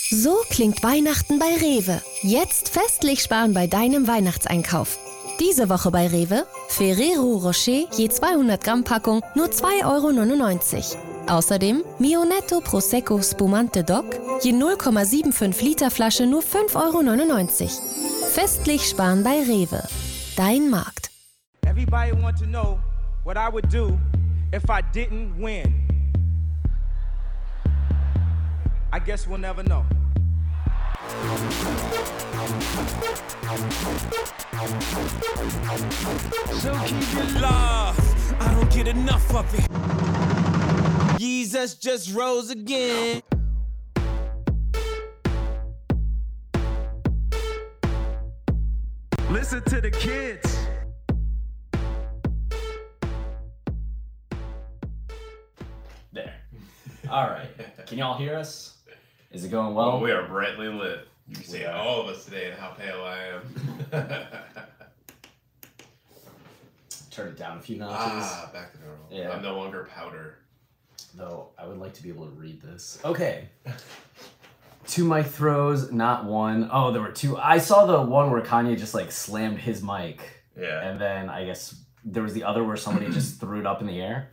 So klingt Weihnachten bei Rewe. Jetzt festlich sparen bei deinem Weihnachtseinkauf. Diese Woche bei Rewe: Ferrero Rocher je 200 Gramm Packung nur 2,99 €. Außerdem Mio-Netto Prosecco Spumante Doc je 0,75 Liter Flasche nur 5,99 €. Festlich sparen bei Rewe. Dein Markt. Everybody want to know what I would do if I didn't win. I guess we'll never know. So keep it love, I don't get enough of it. Jesus just rose again. Listen to the kids. There. All right. Can y'all hear us? Is it going well? Oh, we are brightly lit. You can see all of us today and how pale I am. Turn it down a few notches. Back to normal. Yeah. I'm no longer powder. Though I would like to be able to read this. Okay. 2 mic throws, not one. Oh, there were 2. I saw the one where Kanye just like slammed his mic. Yeah. And then I guess there was the other where somebody just threw it up in the air.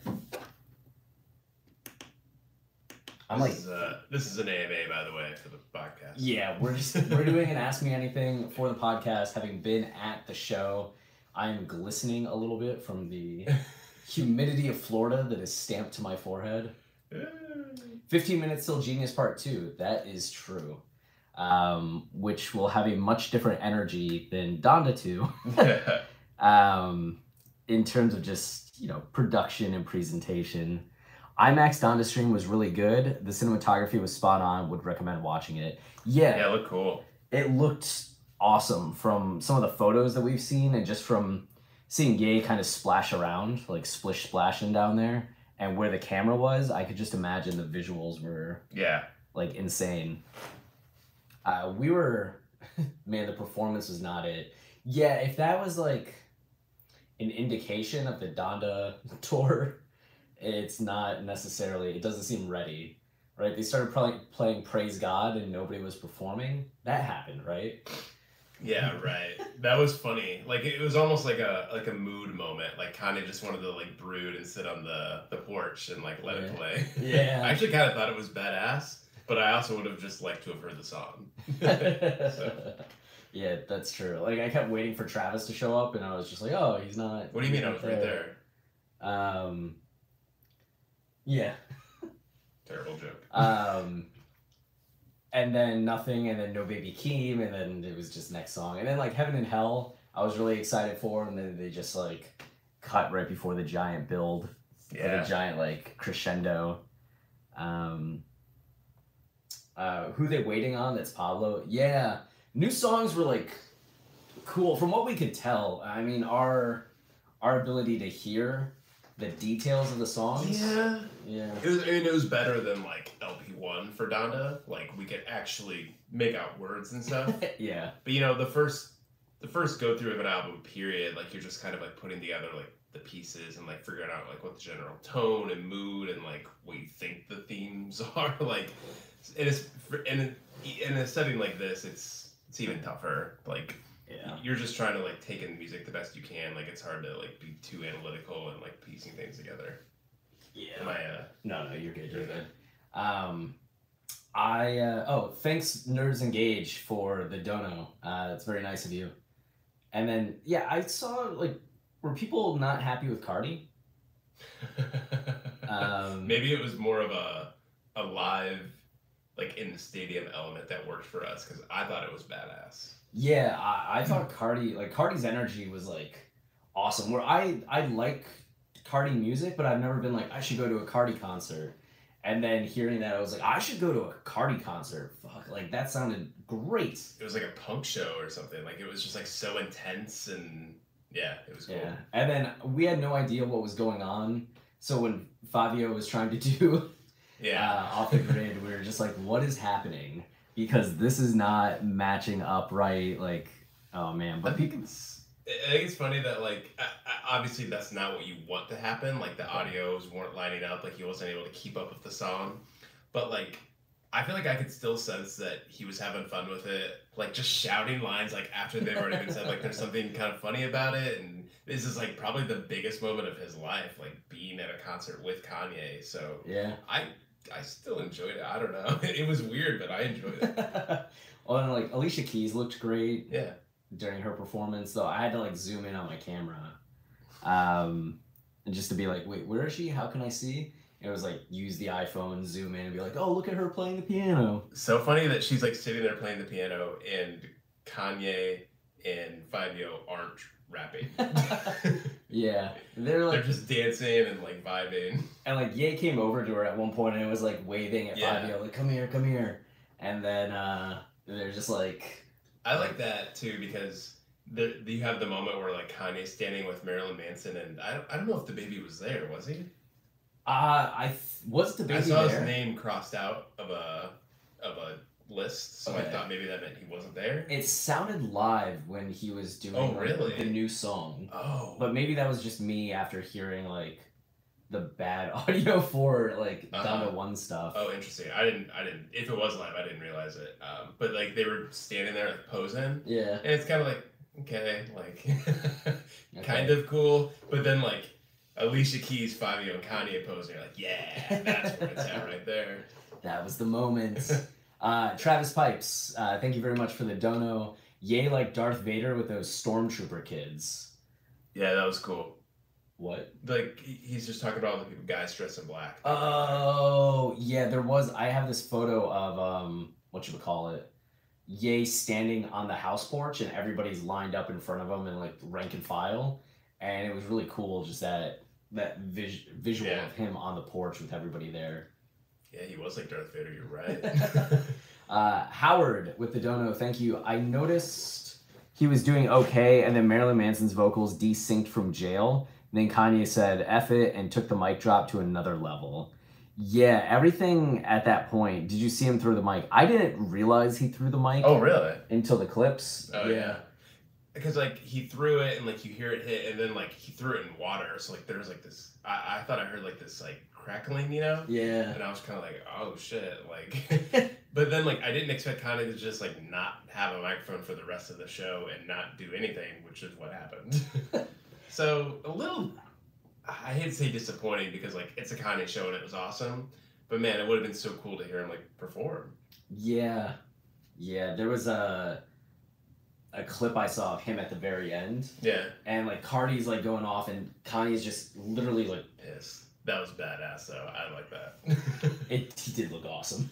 I'm this is an AMA, by the way, for the podcast. Yeah, we're doing an Ask Me Anything for the podcast. Having been at the show, I'm glistening a little bit from the humidity of Florida that is stamped to my forehead. 15 Minutes Till Genius Part 2. That is true. Which will have a much different energy than Donda 2. In terms of just, production and presentation. IMAX Donda Stream was really good. The cinematography was spot on. Would recommend watching it. Yeah, it looked cool. It looked awesome from some of the photos that we've seen, and just from seeing Ye kind of splash around, like splish splashing down there, and where the camera was, I could just imagine the visuals were like insane. Man, the performance was not it. Yeah, if that was like an indication of the Donda tour, it's not necessarily, it doesn't seem ready, right? They started playing Praise God and nobody was performing. That happened, right? Yeah, right. That was funny. Like, it was almost like a mood moment. Like, Kanye just wanted to like brood and sit on the porch and like let it play. Yeah. I actually kind of thought it was badass, but I also would have just liked to have heard the song. So. Yeah, that's true. Like, I kept waiting for Travis to show up and I was just like, oh, he's not. What do you mean I was right there? Yeah. Terrible joke. And then nothing, and then No Baby Keem, and then it was just next song. And then like Heaven and Hell, I was really excited for, and then they just like cut right before the giant build. Yeah. The giant like crescendo. Who They Waiting On? That's Pablo. Yeah. New songs were like cool. From what we could tell, I mean, our ability to hear the details of the songs. Yeah. It was better than like LP1 for Donda. Like, we could actually make out words and stuff. Yeah. But the first go through of an album, period, like you're just kind of like putting together like the pieces and like figuring out like what the general tone and mood and like what you think the themes are. Like, in a setting like this, it's even tougher. Like, yeah, you're just trying to like take in music the best you can. Like, it's hard to like be too analytical and like piecing things together. Yeah. No, you're good. You're good. Thanks Nerds Engage for the dono. That's very nice of you. And then I saw like, were people not happy with Cardi? Maybe it was more of a live, like in the stadium element that worked for us, because I thought it was badass. Yeah, I thought Cardi's energy was like awesome. Where I like Cardi music, but I've never been like, I should go to a Cardi concert. And then hearing that, I was like, I should go to a Cardi concert. Fuck, like that sounded great. It was like a punk show or something. Like, it was just like so intense, and yeah, it was cool. Yeah, and then we had no idea what was going on. So when Fabio was trying to do Off the Grid, we were just like, what is happening? Because this is not matching up right. Like, oh man, but people. I think it's funny that, like, obviously that's not what you want to happen. Like, the audios weren't lining up. Like, he wasn't able to keep up with the song. But, like, I feel like I could still sense that he was having fun with it, like just shouting lines like after they've already been said, like there's something kind of funny about it, and this is like probably the biggest moment of his life, like being at a concert with Kanye. So Yeah. I still enjoyed it. I don't know. It was weird, but I enjoyed it. Well, and like Alicia Keys looked great Yeah. during her performance, though I had to like zoom in on my camera, and just to be like, wait, where is she? How can I see? And it was like use the iPhone, zoom in, and be like, oh, look at her playing the piano. So funny that she's like sitting there playing the piano, and Kanye and Fabio aren't rapping. Yeah, they're like, They're just dancing and like vibing. and like Ye came over to her at one point and it was like waving at Yeah. Fabio, like come here, and then they're just like, I like that too because you have the moment where like Kanye's standing with Marilyn Manson, and I don't know if the baby was there, was he? was the baby I saw there? his name crossed out of a list, so I Okay. thought maybe that meant he wasn't there. It sounded live when he was doing Oh, like, really? the new song. Oh, But maybe that was just me after hearing like the bad audio for like Uh-huh. Donda 1 stuff. oh, interesting. I didn't. If it was live, I didn't realize it. But like they were standing there like posing, Yeah. and it's kind of like okay, like Okay. kind of cool. But then like Alicia Keys, Fabio, and Kanye posing, you're like, yeah, that's where it's at right there. That was the moment. Travis Pipes, thank you very much for the dono. Yay like Darth Vader with those stormtrooper kids. Yeah, that was cool. What? Like he's just talking about all the people, guys dressed in black. Oh, yeah, there was. I have this photo of, what you would call it? Ye standing on the house porch and everybody's lined up in front of him in like rank and file. And it was really cool, just that visual Yeah. of him on the porch with everybody there. Yeah, he was like Darth Vader. You're right. Howard with the dono, thank you. I noticed he was doing okay, and then Marilyn Manson's vocals desynced from jail. And then Kanye said F it and took the mic drop to another level. Yeah, everything at that point. Did you see him throw the mic? I didn't realize he threw the mic Oh, really? until the clips. Oh, yeah. Because like he threw it and like you hear it hit, and then like he threw it in water. So like there was like this. I thought I heard like this like crackling, you know? Yeah. And I was kind of like, oh shit, like. But then like I didn't expect Kanye to just like not have a microphone for the rest of the show and not do anything, which is what happened. So a little, I hate to say disappointing because like it's a Kanye show and it was awesome, but man, it would have been so cool to hear him like perform. Yeah. Yeah, there was a clip I saw of him at the very end. Yeah. And like Cardi's like going off and Kanye's just literally like, Pissed. That was badass though. I like that. he did look awesome.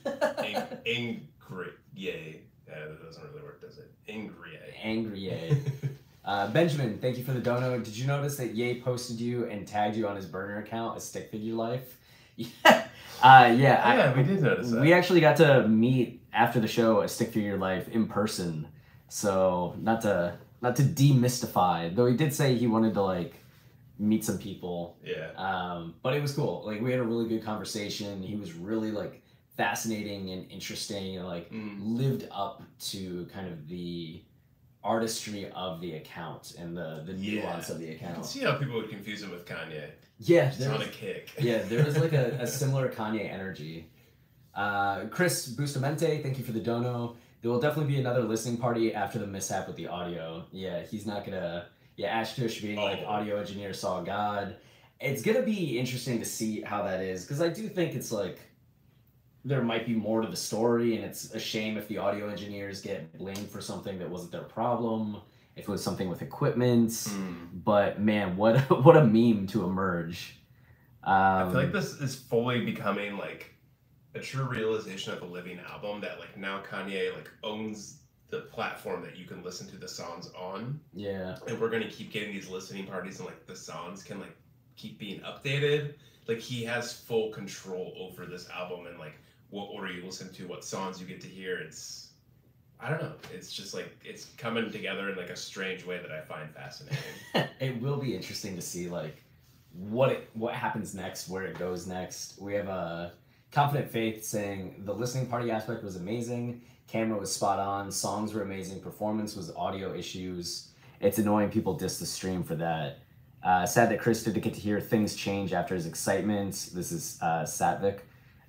Angry. Yay. That doesn't really work, does it? Angry Ye. Benjamin, thank you for the dono. Did you notice that Ye posted you and tagged you on his burner account, a Stick Figure Life? Yeah. Yeah, we did notice that. We actually got to meet after the show at Stick Figure Life in person. So not to demystify, though he did say he wanted to like meet some people. Yeah. But it was cool. Like we had a really good conversation. He was really like fascinating and interesting and like lived up to kind of the artistry of the account and the nuance of the You can account. see how people would confuse him with Kanye. Yeah, He's on a kick. yeah, there was like a similar Kanye energy. Chris Bustamante, thank you for the dono. There will definitely be another listening party after the mishap with the audio. Yeah, he's not gonna. Yeah, Ash Kush being like audio engineer saw God. It's gonna be interesting to see how that is because I do think it's like there might be more to the story, and it's a shame if the audio engineers get blamed for something that wasn't their problem. If it was something with equipment, but man, what a meme to emerge. I feel like this is fully becoming like a true realization of a living album that like now Kanye like owns the platform that you can listen to the songs on. Yeah. And we're gonna keep getting these listening parties and like the songs can like keep being updated. Like he has full control over this album and like what order you listen to, what songs you get to hear. It's I don't know. It's just like it's coming together in like a strange way that I find fascinating. It will be interesting to see like what happens next, where it goes next. We have a Confident Faith saying the listening party aspect was amazing, camera was spot on, songs were amazing, performance was audio issues. It's annoying people diss the stream for that. Sad that Chris didn't get to hear things change after his excitement. This is Satvik.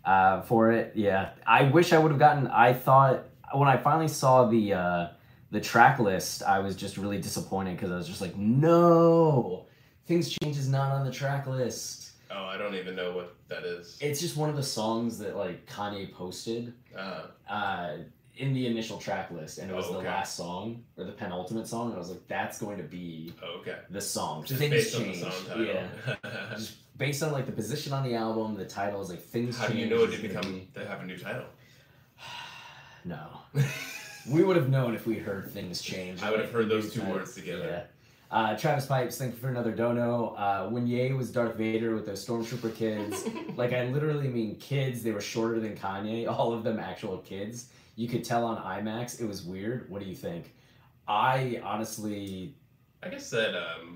for it. Yeah, I wish I would have gotten. I thought when I finally saw the track list, I was just really disappointed because I was just like, no, Things Change is not on the track list. Oh, I don't even know what that is. It's just one of the songs that like Kanye posted in the initial track list, and it was the last song or the penultimate song, and I was like, that's going to be the song. Just Things based Change. on the song title. Yeah. Just based on like the position on the album, the title is like Things How Change. do you know it didn't have a new title? No. We would have known if we heard Things Change. I would have heard those two words together. Yeah. Travis Pipes, thank you for another dono. When Ye was Darth Vader with those Stormtrooper kids, like I literally mean kids, they were shorter than Kanye, all of them actual kids. You could tell on IMAX, it was weird. What do you think? I guess that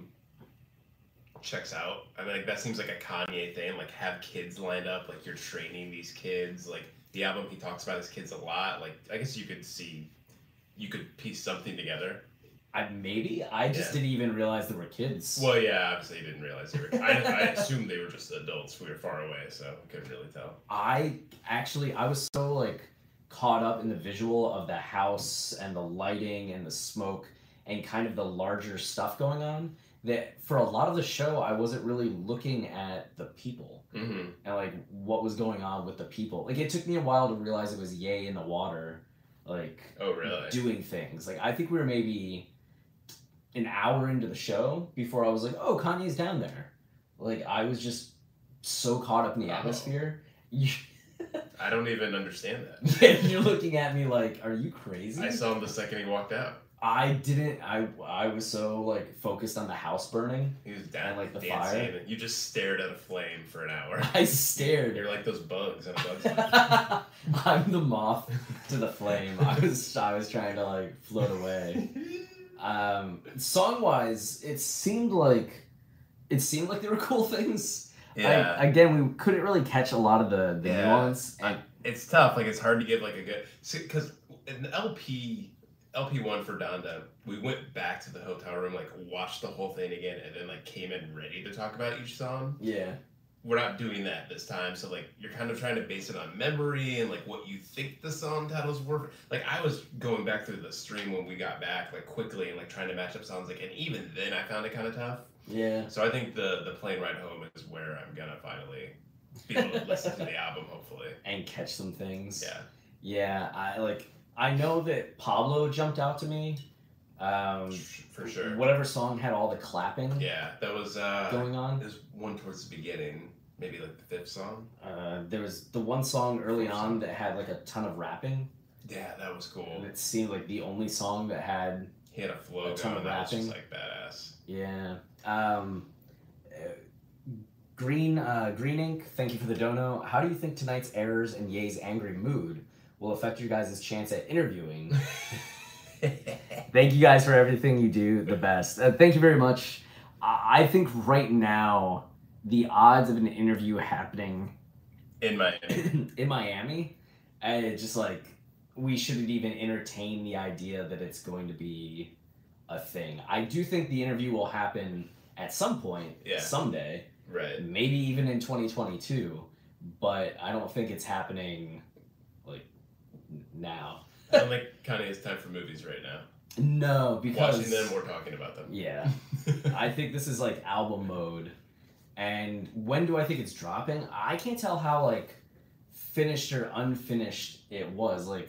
checks out. I mean, like, that seems like a Kanye thing, like have kids lined up, like you're training these kids, like the album he talks about his kids a lot, like I guess you could piece something together. I just didn't even realize there were kids. Well, yeah, obviously you didn't realize they were. I assumed they were just adults. We were far away, so I couldn't really tell. I was so like caught up in the visual of the house and the lighting and the smoke and kind of the larger stuff going on that for a lot of the show I wasn't really looking at the people and like what was going on with the people. Like it took me a while to realize it was Ye in the water, like doing things. Like I think we were maybe an hour into the show before I was like, oh, Kanye's down there. Like I was just so caught up in the atmosphere. I don't even understand that. You're looking at me like, are you crazy? I saw him the second he walked out. I didn't. I was so like focused on the house burning. He was down and like the dancing. fire. You just stared at a flame for an hour. I stared. You're like those bugs in a bug's life. I'm the moth to the flame. I was trying to like float away. Song wise, it seemed like there were cool things. Yeah. Again, we couldn't really catch a lot of the nuance. And it's tough. Like it's hard to give like a good because in LP1 for Donda, we went back to the hotel room, like watched the whole thing again, and then like came in ready to talk about each song. Yeah. We're not doing that this time, so like you're kind of trying to base it on memory and like what you think the song titles were. Like I was going back through the stream when we got back, like quickly and like trying to match up songs, like, and even then I found it kind of tough. Yeah. So I think the plane ride home is where I'm gonna finally be able to listen to the album, hopefully, and catch some things. Yeah. Yeah. I know that Pablo jumped out to me. For sure. Whatever song had all the clapping. Yeah, that was going on. There's one towards the beginning, maybe like the fifth song. There was the one song early on that had like a ton of rapping. Yeah, that was cool. And it seemed like the only song that had. He had a flow a ton going of rapping. that was just like badass. Yeah. Green Ink, thank you for the dono. How do you think tonight's errors and Ye's angry mood will affect your guys' chance at interviewing? Thank you guys for everything you do, the best. Thank you very much. I think right now, the odds of an interview happening in Miami, it's just like, we shouldn't even entertain the idea that it's going to be a thing. I do think the interview will happen at some point, someday. Right. Maybe even in 2022, but I don't think it's happening like now. I don't think Kanye has time for movies right now. No, because watching them, we're talking about them. Yeah. I think this is like album mode. And when do I think it's dropping? I can't tell how like finished or unfinished it was. Like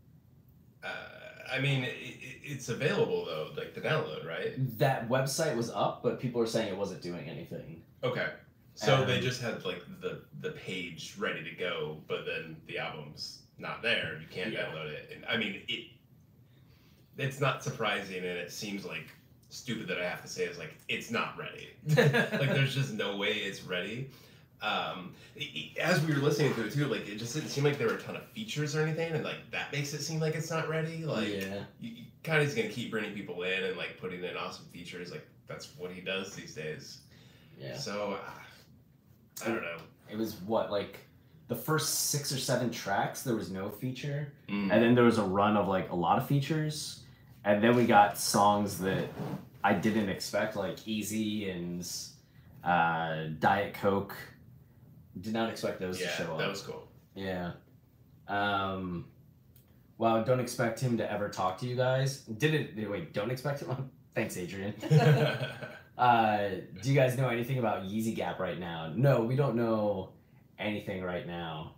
I mean, it's available though, like the download, right? That website was up, but people are saying it wasn't doing anything. Okay. So they just had like the page ready to go, but then the album's not there. You can't download it. And I mean, it's not surprising, and it seems like stupid that I have to say is like it's not ready. Like there's just no way it's ready. As we were listening to it too, like it just didn't seem like there were a ton of features or anything, and like that makes it seem like it's not ready. Like Kanye's gonna keep bringing people in and like putting in awesome features. Like that's what he does these days. Yeah. So I don't know. It was what, like the first 6 or 7 tracks there was no feature, and then there was a run of like a lot of features, and then we got songs that I didn't expect, like Easy and Diet Coke. Did not expect those to show up. That was cool. Yeah. Well, don't expect him to ever talk to you guys. Don't expect him. Thanks, Adrian. Do you guys know anything about Yeezy Gap right now? No, we don't know anything right now.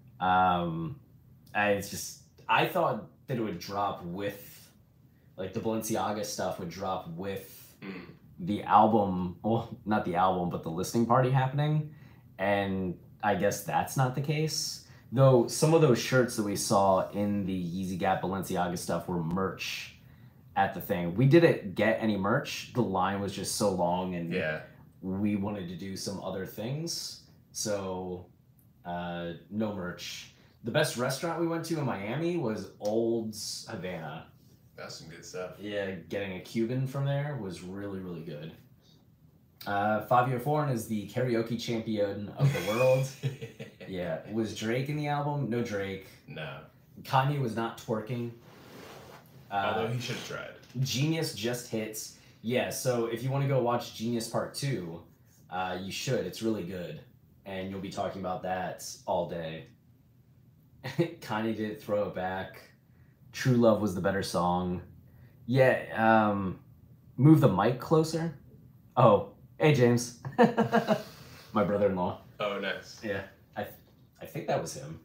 I thought that it would drop with, like, the Balenciaga stuff would drop with the album. Well, not the album, but the listening party happening. And I guess that's not the case. Though some of those shirts that we saw in the Yeezy Gap Balenciaga stuff were merch at the thing. We didn't get any merch. The line was just so long, and we wanted to do some other things. So, no merch. The best restaurant we went to in Miami was Old's Havana. That's some good stuff. Yeah, getting a Cuban from there was really, really good. Fabio Foreign is the karaoke champion of the world. Yeah. Was Drake in the album? No Drake. No. Kanye was not twerking. Although he should have tried. Genius just hits. Yeah, so if you want to go watch Genius Part 2, you should. It's really good. And you'll be talking about that all day. Kanye did Throw It Back. True Love was the better song. Yeah, Move the Mic Closer. Oh, hey, James. My brother-in-law. Oh, nice. Yeah, I think that was him.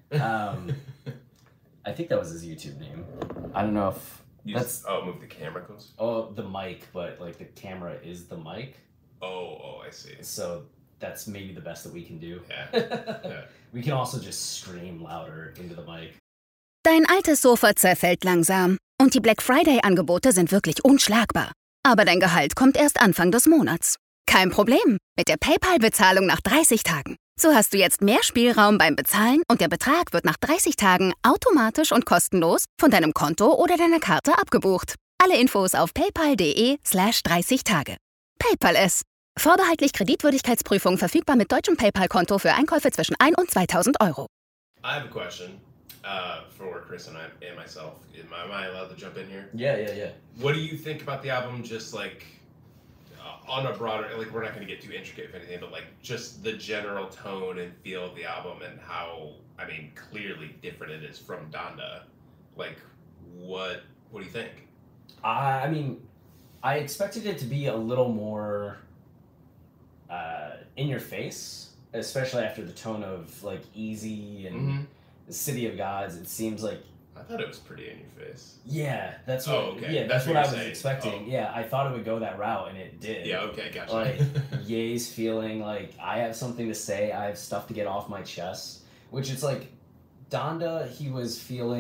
I think that was his YouTube name. I don't know if move the camera close. Oh, the mic, but like the camera is the mic. Oh, I see. So that's maybe the best that we can do. Yeah. We can also just scream louder into the mic. Dein altes Sofa zerfällt langsam und die Black Friday-Angebote sind wirklich unschlagbar. Aber dein Gehalt kommt erst Anfang des Monats. Kein Problem mit der PayPal-Bezahlung nach 30 Tagen. So hast du jetzt mehr Spielraum beim Bezahlen und der Betrag wird nach 30 Tagen automatisch und kostenlos von deinem Konto oder deiner Karte abgebucht. Alle Infos auf paypal.de/30tage. PayPal es. Vorbehaltlich Kreditwürdigkeitsprüfung verfügbar mit deutschem PayPal-Konto für Einkäufe zwischen 1 und 2.000 Euro. I have a question for Chris and myself. Am I allowed to jump in here? Yeah. What do you think about the album, just like on a broader, like we're not going to get too intricate with anything, but like just the general tone and feel of the album and how, I mean, clearly different it is from Donda. Like, what do you think? I mean, I expected it to be a little more in your face, especially after the tone of like Easy and the City of Gods. It seems like I thought it was pretty in your face. Yeah, that's what. Oh, okay. Yeah, that's what I was saying. expecting. Oh. Yeah, I thought it would go that route, and it did. Yeah. Okay. Gotcha. Like Ye's feeling like I have something to say. I have stuff to get off my chest. Which it's like Donda. He was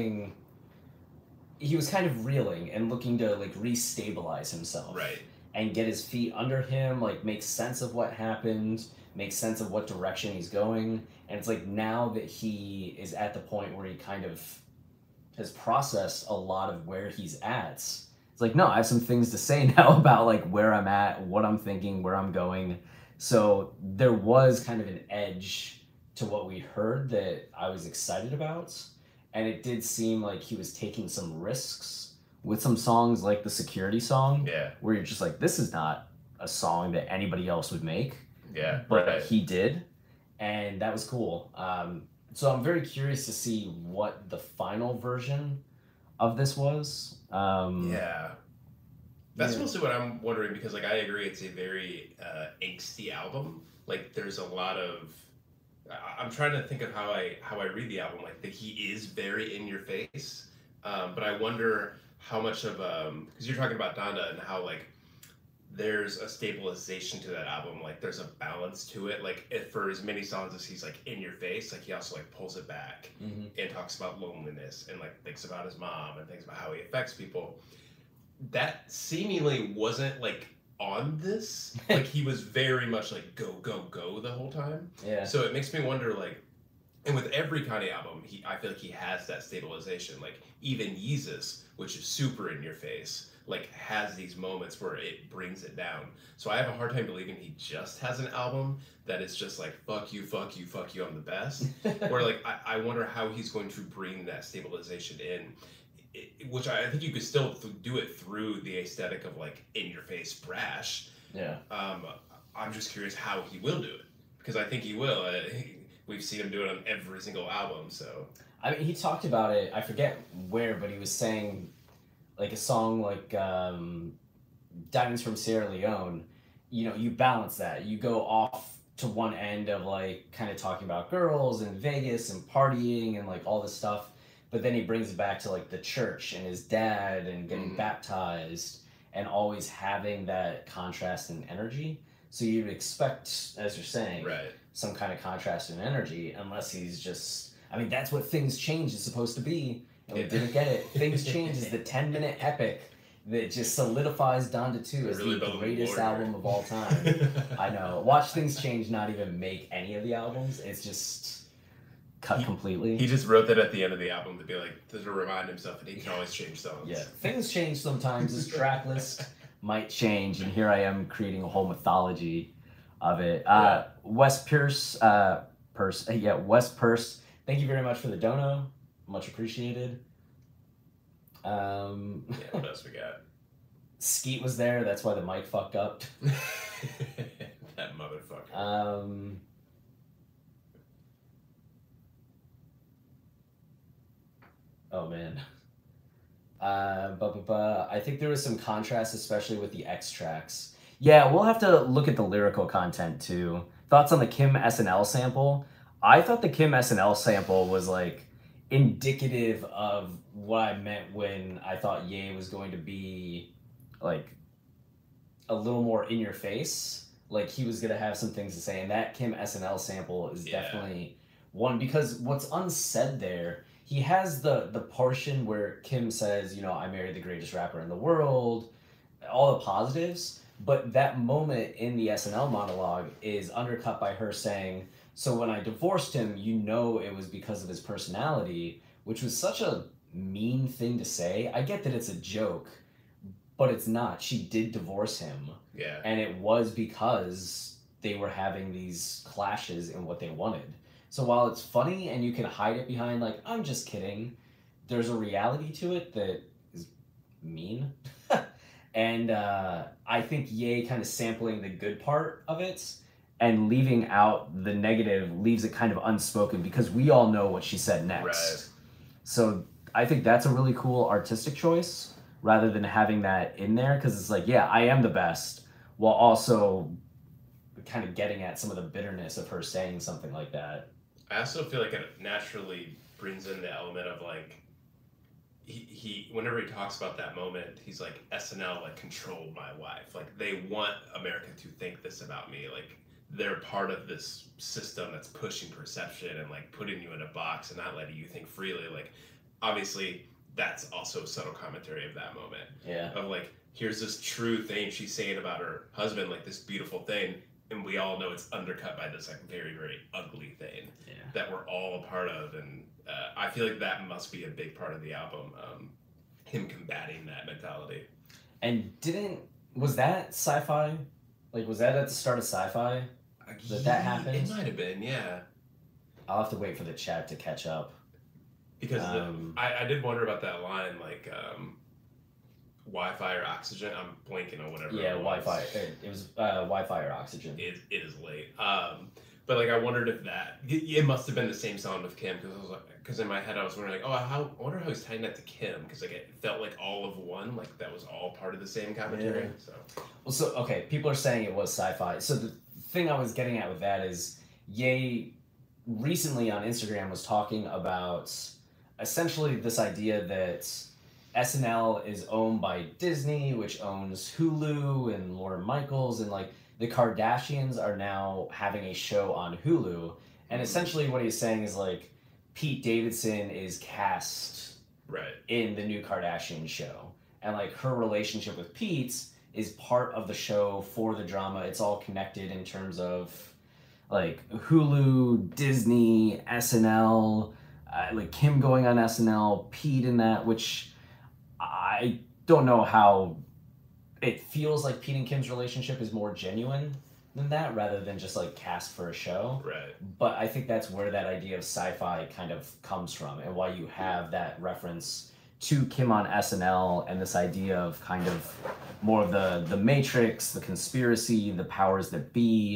kind of reeling and looking to like restabilize himself. Right. And get his feet under him, like make sense of what happened, make sense of what direction he's going. And it's like now that he is at the point where he kind of has processed a lot of where he's at, it's like, no, I have some things to say now about like where I'm at, what I'm thinking, where I'm going. So there was kind of an edge to what we heard that I was excited about. And it did seem like he was taking some risks with some songs like the Security song, where you're just like, this is not a song that anybody else would make. Yeah, but he did, and that was cool. So I'm very curious to see what the final version of this was. That's mostly what I'm wondering, because like I agree, it's a very angsty album. Like there's a lot of. I'm trying to think of how I read the album. Like that he is very in your face, but I wonder how much of because you're talking about Donda and how like there's a stabilization to that album, like there's a balance to it, like for as many songs as he's like in your face, like he also like pulls it back and talks about loneliness and like thinks about his mom and thinks about how he affects people. That seemingly wasn't like on this, like he was very much like go the whole time. So it makes me wonder, like, and with every Kanye album, I feel like he has that stabilization. Like even Yeezus, which is super in your face, like has these moments where it brings it down. So I have a hard time believing he just has an album that is just like, fuck you, I'm the best. Where like, I wonder how he's going to bring that stabilization in, which I think you could still do it through the aesthetic of like in your face brash. I'm just curious how he will do it, because I think he will. we've seen him do it on every single album. So I mean, he talked about it. I forget where, but he was saying, like a song like "Diamonds from Sierra Leone." You know, you balance that. You go off to one end of like kind of talking about girls and Vegas and partying and like all this stuff, but then he brings it back to like the church and his dad and getting baptized and always having that contrast in energy. So you'd expect, as you're saying, some kind of contrast in energy, unless he's just, I mean, that's what Things Change is supposed to be, and we didn't get it. Things Change is the 10-minute epic that just solidifies Donda 2 as really the greatest album of all time. I know. Watch Things Change not even make any of the albums. It's just cut completely. He just wrote that at the end of the album to be like, to remind himself that he can always change songs. Yeah, things change sometimes. His track list might change, and here I am creating a whole mythology of it. Wes Pierce, Wes Purse, thank you very much for the dono. Much appreciated. What else we got? Skeet was there, that's why the mic fucked up. That motherfucker. Oh man. I think there was some contrast, especially with the X tracks. Yeah, we'll have to look at the lyrical content too. Thoughts on the Kim SNL sample? I thought the Kim SNL sample was like indicative of what I meant when I thought Ye was going to be like a little more in your face. Like he was gonna have some things to say, and that Kim SNL sample is definitely one, because what's unsaid there, he has the portion where Kim says, you know, I married the greatest rapper in the world, all the positives, but that moment in the SNL monologue is undercut by her saying, so when I divorced him, you know it was because of his personality, which was such a mean thing to say. I get that it's a joke, but it's not. She did divorce him. Yeah. And it was because they were having these clashes in what they wanted. So while it's funny and you can hide it behind like, I'm just kidding, there's a reality to it that is mean. And I think Ye kind of sampling the good part of it and leaving out the negative leaves it kind of unspoken, because we all know what she said next. Right. So I think that's a really cool artistic choice rather than having that in there, because it's like, yeah, I am the best, while also kind of getting at some of the bitterness of her saying something like that. I also feel like it naturally brings in the element of like, he whenever he talks about that moment, he's like, SNL like controlled my wife. Like they want America to think this about me. Like they're part of this system that's pushing perception and like putting you in a box and not letting you think freely. Like obviously that's also a subtle commentary of that moment. Yeah. Of like, here's this true thing she's saying about her husband, like this beautiful thing, and we all know it's undercut by this like very, very ugly thing that we're all a part of. And I feel like that must be a big part of the album, him combating that mentality. And was that sci-fi? Like, was that at the start of sci-fi that happened? It might have been, yeah. I'll have to wait for the chat to catch up. Because I did wonder about that line, like, Wi-Fi or oxygen. I'm blanking on whatever. Yeah, Wi-Fi. It was Wi-Fi or oxygen. It is late. But like I wondered if it must have been the same song with Kim, because I was like, because in my head I was wondering like, I wonder how he's tying that to Kim, because like it felt like all of one, like that was all part of the same commentary. So okay, people are saying it was sci-fi. So the thing I was getting at with that is, Ye recently on Instagram was talking about essentially this idea that SNL is owned by Disney, which owns Hulu and Lorne Michaels, and like the Kardashians are now having a show on Hulu. And essentially what he's saying is like Pete Davidson is cast in the new Kardashian show. And like her relationship with Pete is part of the show for the drama. It's all connected in terms of like Hulu, Disney, SNL, like Kim going on SNL, Pete in that, which I don't know how it feels like Pete and Kim's relationship is more genuine than that, rather than just like cast for a show. Right. But I think that's where that idea of sci-fi kind of comes from, and why you have that reference to Kim on SNL and this idea of kind of more of the Matrix, the conspiracy, the powers that be,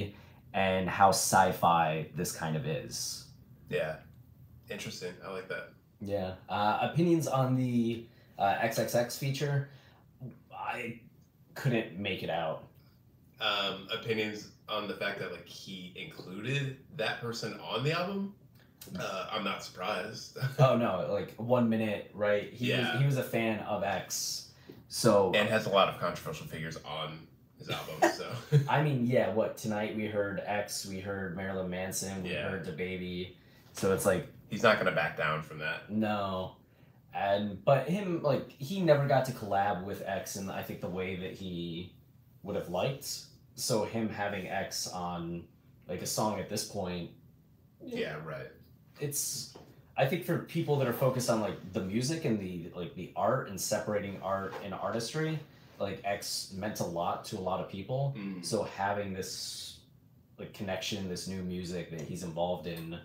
and how sci-fi this kind of is. Yeah. Interesting. I like that. Yeah. Opinions on the XXX feature? I couldn't make it out. Opinions on the fact that like he included that person on the album? I'm not surprised. Oh no, like 1 minute, right? He was a fan of X, so and has a lot of controversial figures on his album. So I mean, yeah. What tonight we heard X, we heard Marilyn Manson, we heard DaBaby. So it's like he's not gonna back down from that. No, but him like he never got to collab with X, and I think the way that he would have liked. So him having X on like a song at this point. Yeah, right. I think for people that are focused on like the music and the art and separating art and artistry, like X meant a lot to a lot of people. So having this like connection, this new music that he's involved in,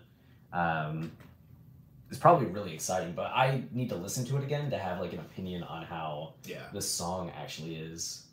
is probably really exciting. But I need to listen to it again to have like an opinion on how this song actually is.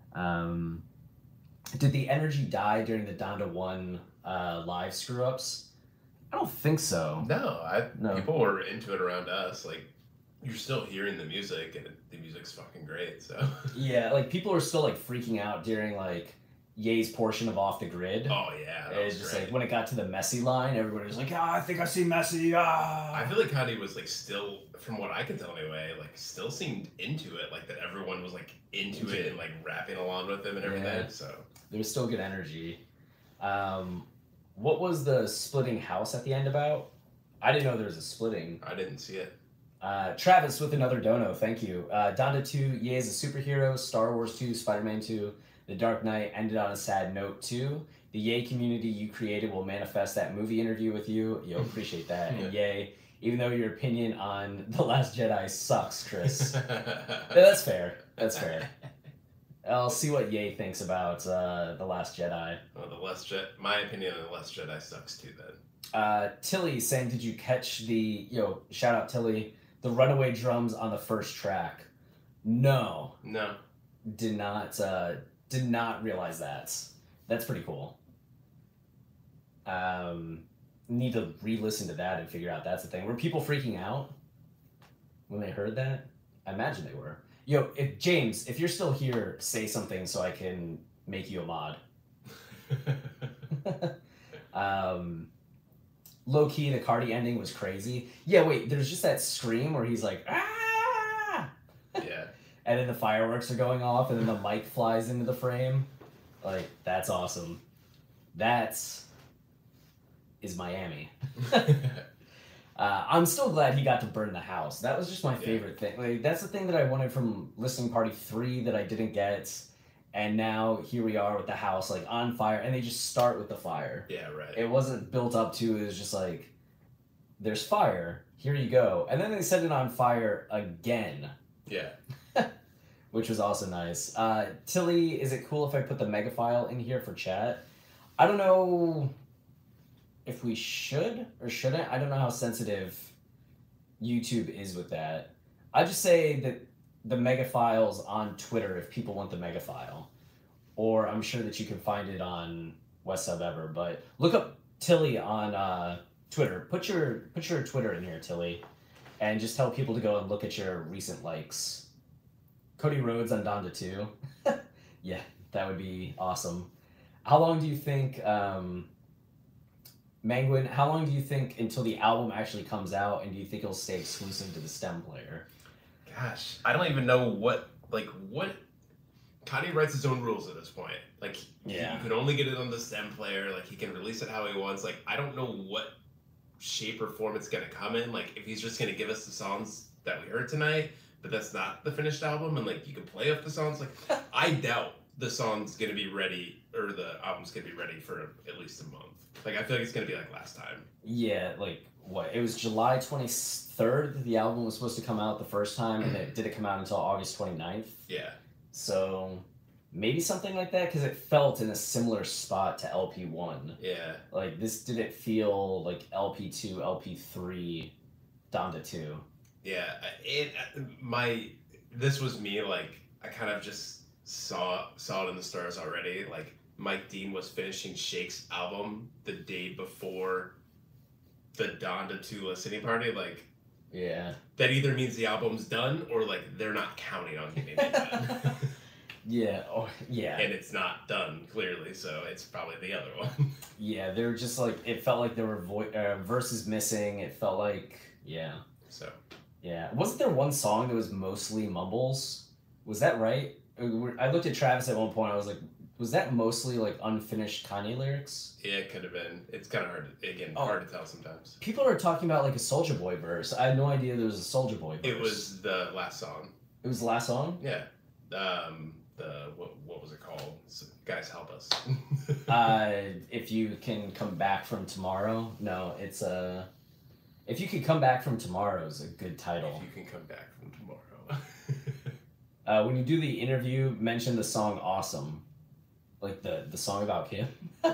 Did the energy die during the Donda 1 live screw ups? I don't think so. No, people were into it around us. Like, you're still hearing the music, and the music's fucking great. So yeah, like people are still like freaking out during like Ye's portion of Off the Grid. Oh yeah, it's just great. Like when it got to the Messi line, everybody was like, I think I see Messi. I feel like Kanye was like still, from what I can tell anyway, like still seemed into it. Like that everyone was like into it and like rapping along with him and everything. Yeah. So there was still good energy. What was the splitting house at the end about? I didn't know there was a splitting. I didn't see it. Travis with another dono, thank you. Donda 2, Ye is a superhero. Star Wars 2, Spider-Man 2, The Dark Knight ended on a sad note too. The Ye community you created will manifest that movie interview with you. Yo, appreciate that. And Ye, even though your opinion on The Last Jedi sucks, Chris. That's fair. That's fair. I'll see what Ye thinks about The Last Jedi. Well, my opinion on The Last Jedi sucks too then. Tilly saying, did you catch shout out Tilly, the runaway drums on the first track? No. Did not realize that. That's pretty cool. Need to re-listen to that and figure out that's the thing. Were people freaking out when they heard that? I imagine they were. Yo, James, if you're still here, say something so I can make you a mod. Low key, the Cardi ending was crazy. Yeah, wait, there's just that scream where he's like, ah! Yeah. And then the fireworks are going off, and then the mic flies into the frame. Like, that's awesome. That is Miami. I'm still glad he got to burn the house. That was just my favorite thing. Like, that's the thing that I wanted from Listening Party 3 that I didn't get. And now here we are with the house like on fire, and they just start with the fire. Yeah, right. It wasn't built up to, it was just like, there's fire, here you go. And then they set it on fire again. Yeah. Which was also nice. Tilly, is it cool if I put the mega file in here for chat? I don't know if we should or shouldn't. I don't know how sensitive YouTube is with that. I just say that the mega file's on Twitter if people want the mega file. Or I'm sure that you can find it on West Sub Ever, but look up Tilly on Twitter. Put your Twitter in here, Tilly, and just tell people to go and look at your recent likes. Cody Rhodes on Donda 2. Yeah, that would be awesome. How long do you think, Manguin, how long do you think until the album actually comes out, and do you think it'll stay exclusive to the STEM player? Gosh, I don't even know what Kanye writes his own rules at this point. Like, you can only get it on the STEM player. Like, he can release it how he wants. Like, I don't know what shape or form it's gonna come in. Like, if he's just gonna give us the songs that we heard tonight, but that's not the finished album, and like you can play up the songs. Like, I doubt the song's gonna be ready, or the album's gonna be ready for at least a month. Like, I feel like it's gonna be like last time. Yeah, like what? It was July 23rd that the album was supposed to come out the first time, and it didn't come out until August 29th. Yeah. So maybe something like that, because it felt in a similar spot to LP1. Yeah. Like, this didn't feel like LP2, LP3, Donda 2. Yeah, this was me, like, I kind of just saw it in the stars already. Like, Mike Dean was finishing Shake's album the day before the Donda 2 listening party, like, Yeah. that either means the album's done or like they're not counting on getting it done. Yeah. Oh, yeah. And it's not done clearly, so it's probably the other one. Yeah, they were just like, it felt like there were verses missing. It felt like, yeah. So. Yeah. Wasn't there one song that was mostly mumbles? Was that right? I looked at Travis at one point. I was like, was that mostly like unfinished Kanye lyrics? Yeah, it could have been. It's kind of hard to, hard to tell sometimes. People are talking about like a Soulja Boy verse. I had no idea there was a Soulja Boy verse. It was the last song. It was the last song? Yeah. What was it called? So, guys, help us. If you can come back from tomorrow. No, it's If you could come back from tomorrow is a good title. If you can come back from tomorrow. When you do the interview, mention the song "Awesome," like the song about Kim.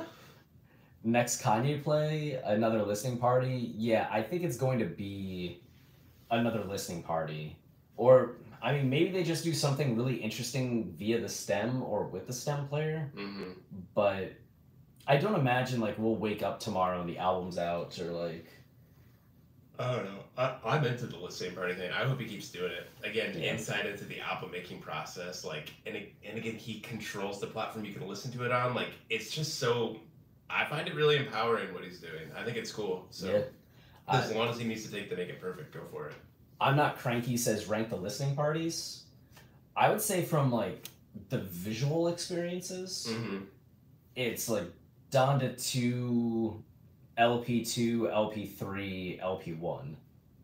Next Kanye play, another listening party. Yeah, I think it's going to be another listening party, or I mean, maybe they just do something really interesting via the stem or with the stem player. Mm-hmm. But I don't imagine like we'll wake up tomorrow and the album's out or like. I don't know. I'm into the listening party thing. I hope he keeps doing it. Again, insight into the album making process. Like, and again, he controls the platform you can listen to it on. Like, it's just so. I find it really empowering what he's doing. I think it's cool. So, as long as he needs to take the Make It Perfect, go for it. I'm Not Cranky says rank the listening parties. I would say from like the visual experiences, it's like Donda 2, LP2, LP3, LP1.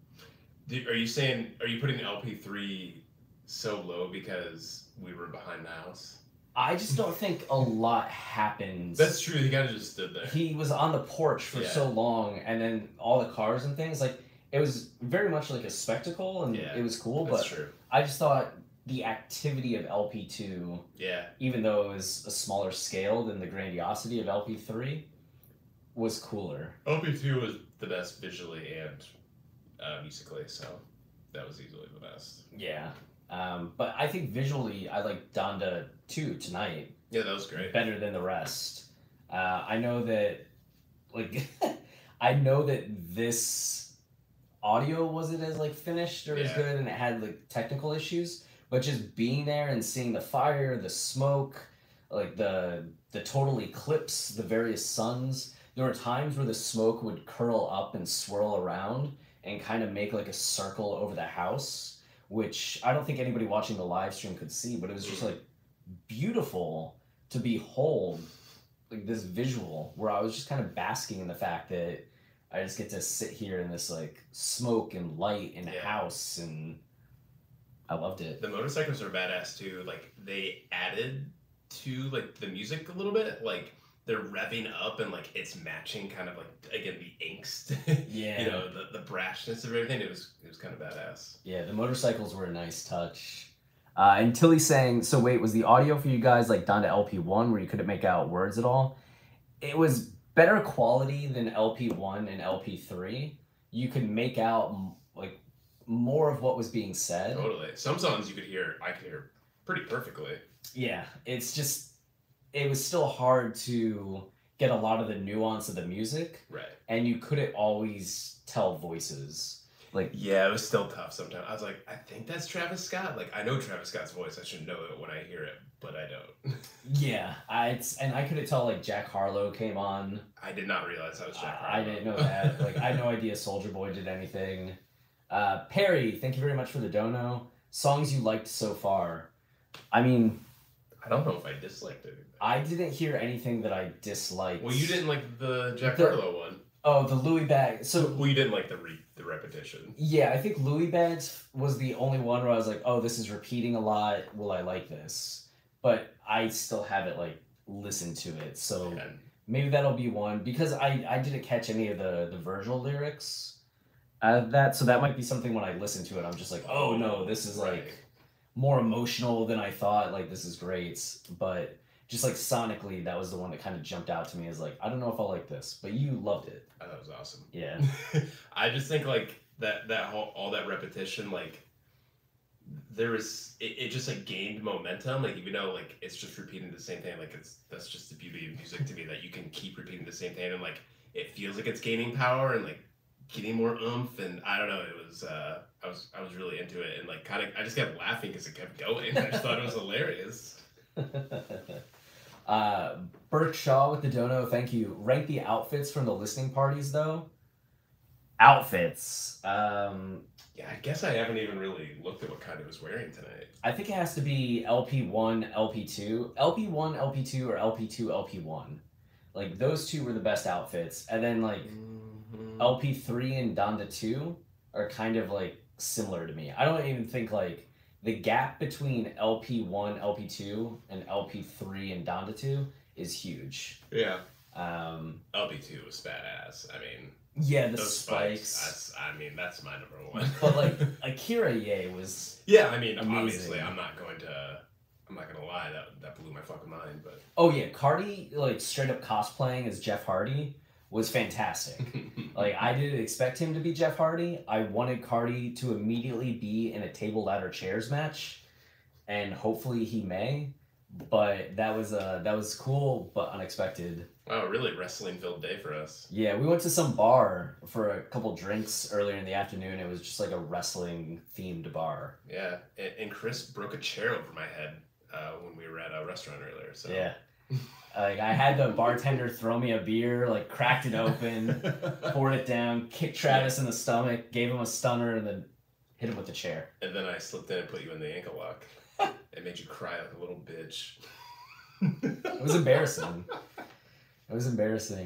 Are you putting LP3 so low because we were behind the house? I just don't think a lot happens. That's true. He kind of just stood there. He was on the porch for so long, and then all the cars and things, like, it was very much like a spectacle, and it was cool, but true. I just thought the activity of LP2, even though it was a smaller scale than the grandiosity of LP3, was cooler. LP2 was the best visually and musically, so that was easily the best. Yeah. But I think visually, I like Donda 2 tonight. Yeah, that was great. Better than the rest. I know that, like, I know that this audio wasn't as, like, finished or as good, and it had, like, technical issues, but just being there and seeing the fire, the smoke, like, the total eclipse, the various suns, there were times where the smoke would curl up and swirl around and kind of make, like, a circle over the house, which I don't think anybody watching the live stream could see, but it was just, like, beautiful to behold, like, this visual where I was just kind of basking in the fact that I just get to sit here in this, like, smoke and light and house, and I loved it. The motorcycles are badass, too. Like, they added to, like, the music a little bit. Like, they're revving up and, like, it's matching kind of, like, again, the angst. Yeah. You know, the brashness of everything. It was kind of badass. Yeah, the motorcycles were a nice touch. And Tilly's saying, so wait, was the audio for you guys, like, down to LP1 where you couldn't make out words at all? It was better quality than LP1 and LP3. You could make out, like, more of what was being said. Totally. Some songs I could hear pretty perfectly. Yeah, it's just, it was still hard to get a lot of the nuance of the music. Right. And you couldn't always tell voices. Like, yeah, it was still tough sometimes. I was like, I think that's Travis Scott. Like, I know Travis Scott's voice. I should know it when I hear it, but I don't. Yeah, and I couldn't tell, like, Jack Harlow came on. I did not realize that was Jack Harlow. I didn't know that. Like, I had no idea Soulja Boy did anything. Perry, thank you very much for the dono. Songs you liked so far. I mean, I don't know if I disliked it. I didn't hear anything that I disliked. Well, you didn't like the Jack Harlow one. Oh, the Louis Bags. So, well, you didn't like the repetition. Yeah, I think Louis Bags was the only one where I was like, oh, this is repeating a lot. Will I like this? But I still haven't, like, listened to it. So maybe that'll be one. Because I didn't catch any of the Virgil lyrics. So that might be something when I listen to it, I'm just like, oh, no, this is, like, more emotional than I thought. Like, this is great. But just, like, sonically, that was the one that kind of jumped out to me as, like, I don't know if I'll like this. But you loved it. Oh, that was awesome. Yeah. I just think, like, that whole, all that repetition, like, it just like gained momentum. Like even though like it's just repeating the same thing, like that's just the beauty of music to me, that you can keep repeating the same thing and like it feels like it's gaining power and like getting more oomph. And I don't know, it was I was really into it, and like kind of I just kept laughing because it kept going. I just thought it was hilarious. Burke Shaw with the dono, thank you. Rank the outfits from the listening parties though. Outfits. Yeah, I guess I haven't even really looked at what kind he was wearing tonight. I think it has to be LP1, LP2. LP1, LP2, or LP2, LP1. Like, those two were the best outfits. And then, like, LP3 and Donda 2 are kind of, like, similar to me. I don't even think, like, the gap between LP1, LP2, and LP3 and Donda 2 is huge. Yeah. LP2 was badass. I mean... Yeah, the those spikes. That's my number one. But like Akira Ye was. Yeah, I mean, amazing. Obviously, I'm not gonna lie, that blew my fucking mind. But oh yeah, Cardi like straight up cosplaying as Jeff Hardy was fantastic. Like I didn't expect him to be Jeff Hardy. I wanted Cardi to immediately be in a table ladder chairs match, and hopefully he may. But that was cool but unexpected. Wow, really wrestling-filled day for us. Yeah, we went to some bar for a couple drinks earlier in the afternoon. It was just like a wrestling-themed bar. Yeah, and Chris broke a chair over my head when we were at a restaurant earlier. So yeah, like I had the bartender throw me a beer, like cracked it open, poured it down, kicked Travis in the stomach, gave him a stunner, and then hit him with the chair. And then I slipped in and put you in the ankle lock. It made you cry like a little bitch. It was embarrassing. It was embarrassing.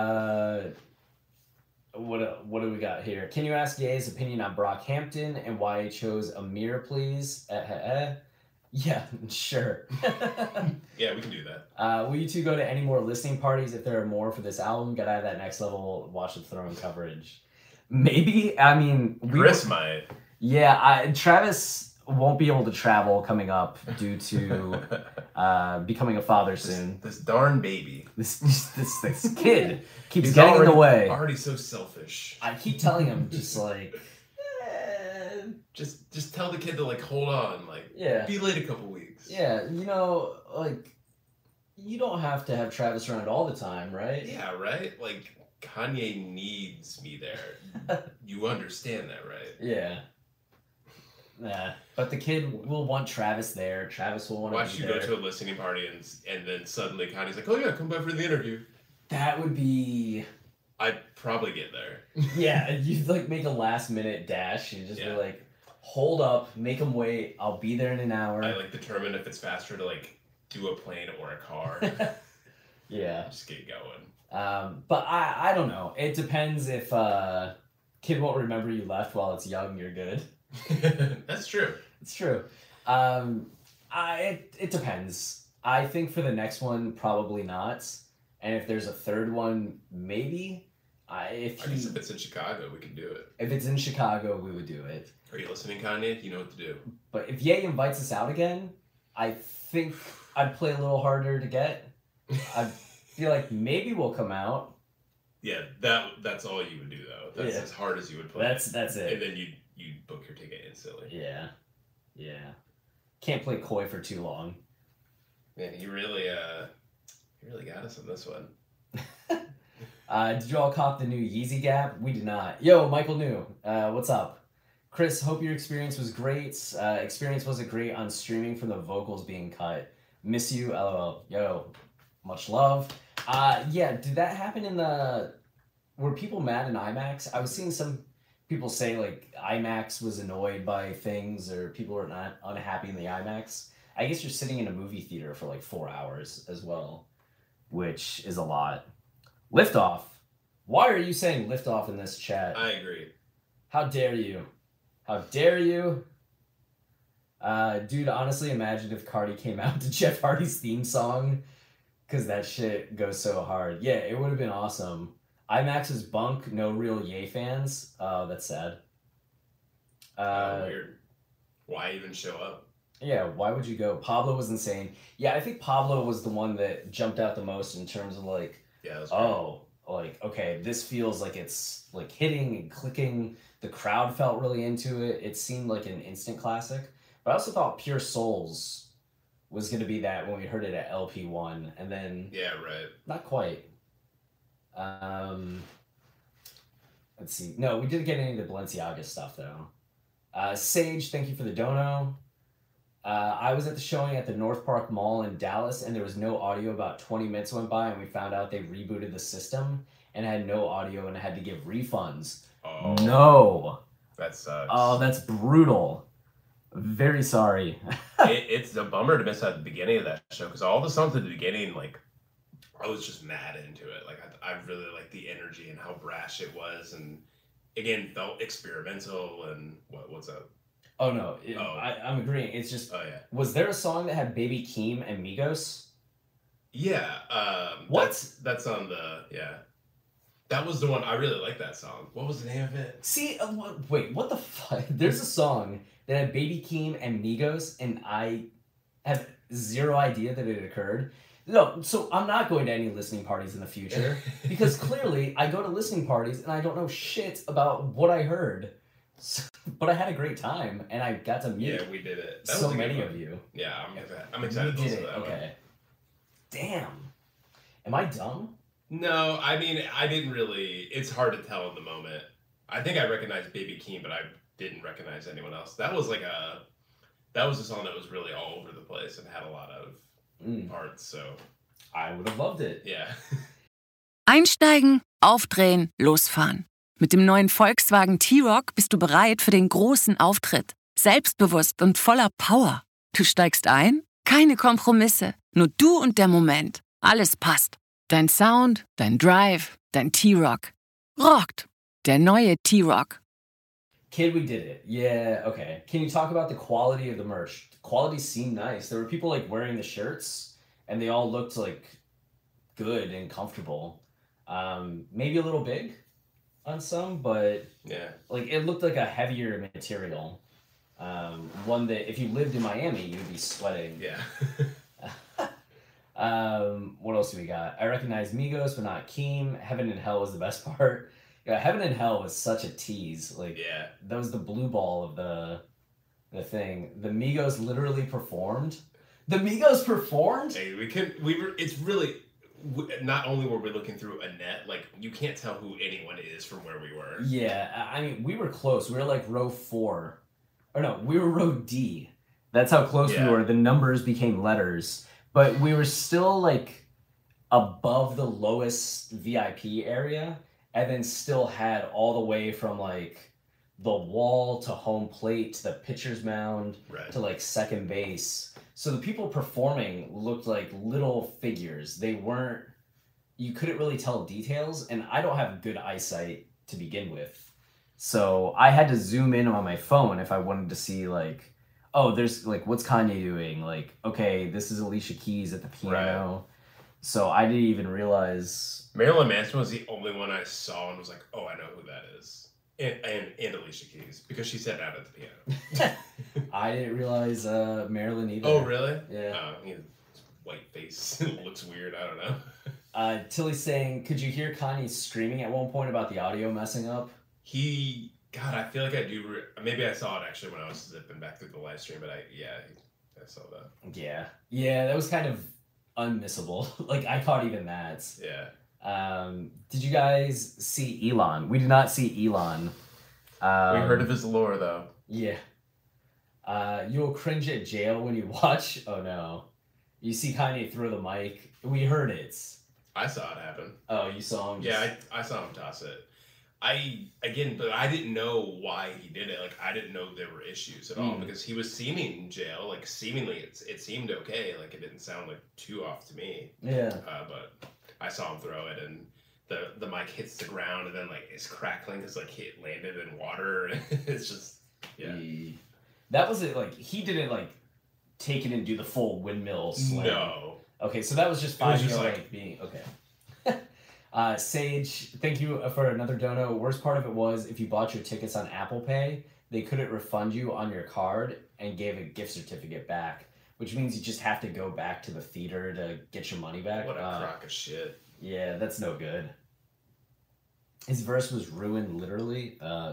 What do we got here? Can you ask Ye's opinion on Brockhampton and why he chose Amir, please? Yeah, sure. Yeah, we can do that. Will you two go to any more listening parties if there are more for this album? Gotta have that next level Watch the Throne coverage. Maybe. I mean, Chris might. Yeah, Travis won't be able to travel coming up due to becoming a father soon. This darn baby. This kid keeps He's getting in the way. Already so selfish. I keep telling him just like, just tell the kid to like hold on, like be late a couple weeks. Yeah, like you don't have to have Travis around all the time, right? Yeah, right. Like Kanye needs me there. You understand that, right? Yeah. Nah, but the kid will want Travis there. Travis will want to watch you go to a listening party and then suddenly Kanye's like, oh yeah, come by for the interview. That would be... I'd probably get there. Yeah, you'd like make a last minute dash. You'd just be like, hold up, make him wait. I'll be there in an hour. I like determine if it's faster to like do a plane or a car. Yeah. Just get going. But I don't know. It depends if kid won't remember you left while it's young, you're good. That's true. It's true. It depends. I think for the next one, probably not. And if there's a third one, maybe. I guess if it's in Chicago, we can do it. If it's in Chicago, we would do it. Are you listening, Kanye? You know what to do. But if Ye invites us out again, I think I'd play a little harder to get. I feel like maybe we'll come out. Yeah, that's all you would do though. That's as hard as you would play. That's it. And then you book your ticket instantly. Yeah. Can't play coy for too long. Man, he really got us on this one. Did you all cop the new Yeezy Gap? We did not. Yo, Michael New, what's up? Chris, hope your experience was great. Experience wasn't great on streaming from the vocals being cut. Miss you, LOL. Yo, much love. Yeah, did that happen were people mad in IMAX? I was seeing some people say like IMAX was annoyed by things or people were not unhappy in the IMAX. I guess you're sitting in a movie theater for like 4 hours as well, which is a lot. Liftoff. Why are you saying liftoff in this chat? I agree. How dare you? How dare you? Dude, honestly, imagine if Cardi came out to Jeff Hardy's theme song, because that shit goes so hard. Yeah, it would have been awesome. IMAX is bunk, no real Ye fans. That's sad. Weird. Why even show up? Yeah, why would you go? Pablo was insane. Yeah, I think Pablo was the one that jumped out the most in terms of like, like, okay, this feels like it's like hitting and clicking. The crowd felt really into it. It seemed like an instant classic. But I also thought Pure Souls was going to be that when we heard it at LP1, and then Yeah, right. not quite. Let's see. No, we didn't get any of the Balenciaga stuff, though. Sage, thank you for the dono. I was at the showing at the North Park Mall in Dallas, and there was no audio. About 20 minutes went by, and we found out they rebooted the system and had no audio and had to give refunds. Oh, No. that sucks. Oh, that's brutal. Very sorry. It's a bummer to miss out at the beginning of that show because all the songs at the beginning, like, I was just mad into it. Like, I really liked the energy and how brash it was, and again, felt experimental. And what's up? Oh, no. Oh. I'm agreeing. It's just, Oh yeah, was there a song that had Baby Keem and Migos? yeah. What? That's on the That was the one. I really like that song. What was the name of it? See, wait, what the fuck? There's a song that had Baby Keem and Migos, and I have zero idea that it occurred. No, so I'm not going to any listening parties in the future because clearly I go to listening parties and I don't know shit about what I heard. So, but I had a great time and I got to meet Yeah, we did it. That so was a good many one. of you. Yeah, I'm excited to We listen did to it. that Okay. one. Damn. Am I dumb? No, I mean, I didn't really. It's hard to tell in the moment. I think I recognized Baby Keem, but I didn't recognize anyone else. That was a song that was really all over the place and had a lot of parts. So I would have loved it. yeah. Einsteigen, aufdrehen, losfahren. Mit dem neuen Volkswagen T-Roc bist du bereit für den großen Auftritt. Selbstbewusst und voller Power. Du steigst ein? Keine Kompromisse. Nur du und der Moment. Alles passt. Dein Sound, dein Drive, dein T-Roc. Rockt. Der neue T-Roc. Kid, we did it. Yeah, okay. Can you talk about the quality of the merch? The quality seemed nice. There were people like wearing the shirts and they all looked like good and comfortable. Maybe a little big on some, but Yeah. like it looked like a heavier material. One that if you lived in Miami, you would be sweating. Yeah. What else do we got? I recognize Migos, but not Keem. Heaven and Hell was the best part. Yeah, Heaven and Hell was such a tease. Like, Yeah. that was the blue ball of the thing. The Migos literally performed. The Migos performed? Hey, it's really, not only were we looking through a net, like, you can't tell who anyone is from where we were. Yeah, I mean, we were close. We were like row 4. Or no, we were row D. That's how close we Yeah. were. The numbers became letters. But we were still like above the lowest VIP area, and then still had all the way from like the wall to home plate to the pitcher's mound Right. to like second base. So the people performing looked like little figures. They weren't, you couldn't really tell details, and I don't have good eyesight to begin with. So I had to zoom in on my phone if I wanted to see like, oh, there's like, what's Kanye doing? Like, okay, this is Alicia Keys at the piano. So I didn't even realize. Marilyn Manson was the only one I saw and was like, oh, I know who that is. And Alicia Keys, because she sat down at the piano. I didn't realize Marilyn either. Oh, really? Yeah. His white face looks weird. I don't know. Tilly's saying, could you hear Kanye screaming at one point about the audio messing up? God, I feel like I do. Maybe I saw it actually when I was zipping back through the live stream, but I saw that. Yeah. Yeah, that was kind of unmissable. Like, I caught even that. Yeah. Did you guys see Elon? We did not see Elon. We heard of his lore, though. Yeah. You will cringe at jail when you watch. Oh no. You see Kanye throw the mic. We heard it. I saw it happen. Oh, you saw him? Yeah, I saw him toss it. But I didn't know why he did it. Like, I didn't know there were issues at all because he was seeming in jail. Like, seemingly, it seemed okay. Like, it didn't sound like too off to me. Yeah. But I saw him throw it, and the mic hits the ground, and then like it's crackling because like it landed in water. It's just That was it. Like, he didn't like take it and do the full windmill slam. No. Okay, so that was just It was 5 just like like- being okay. Sage, thank you for another dono. Worst part of it was if you bought your tickets on Apple Pay, they couldn't refund you on your card and gave a gift certificate back, which means you just have to go back to the theater to get your money back. What a crock of shit. Yeah, that's no good. His verse was ruined literally.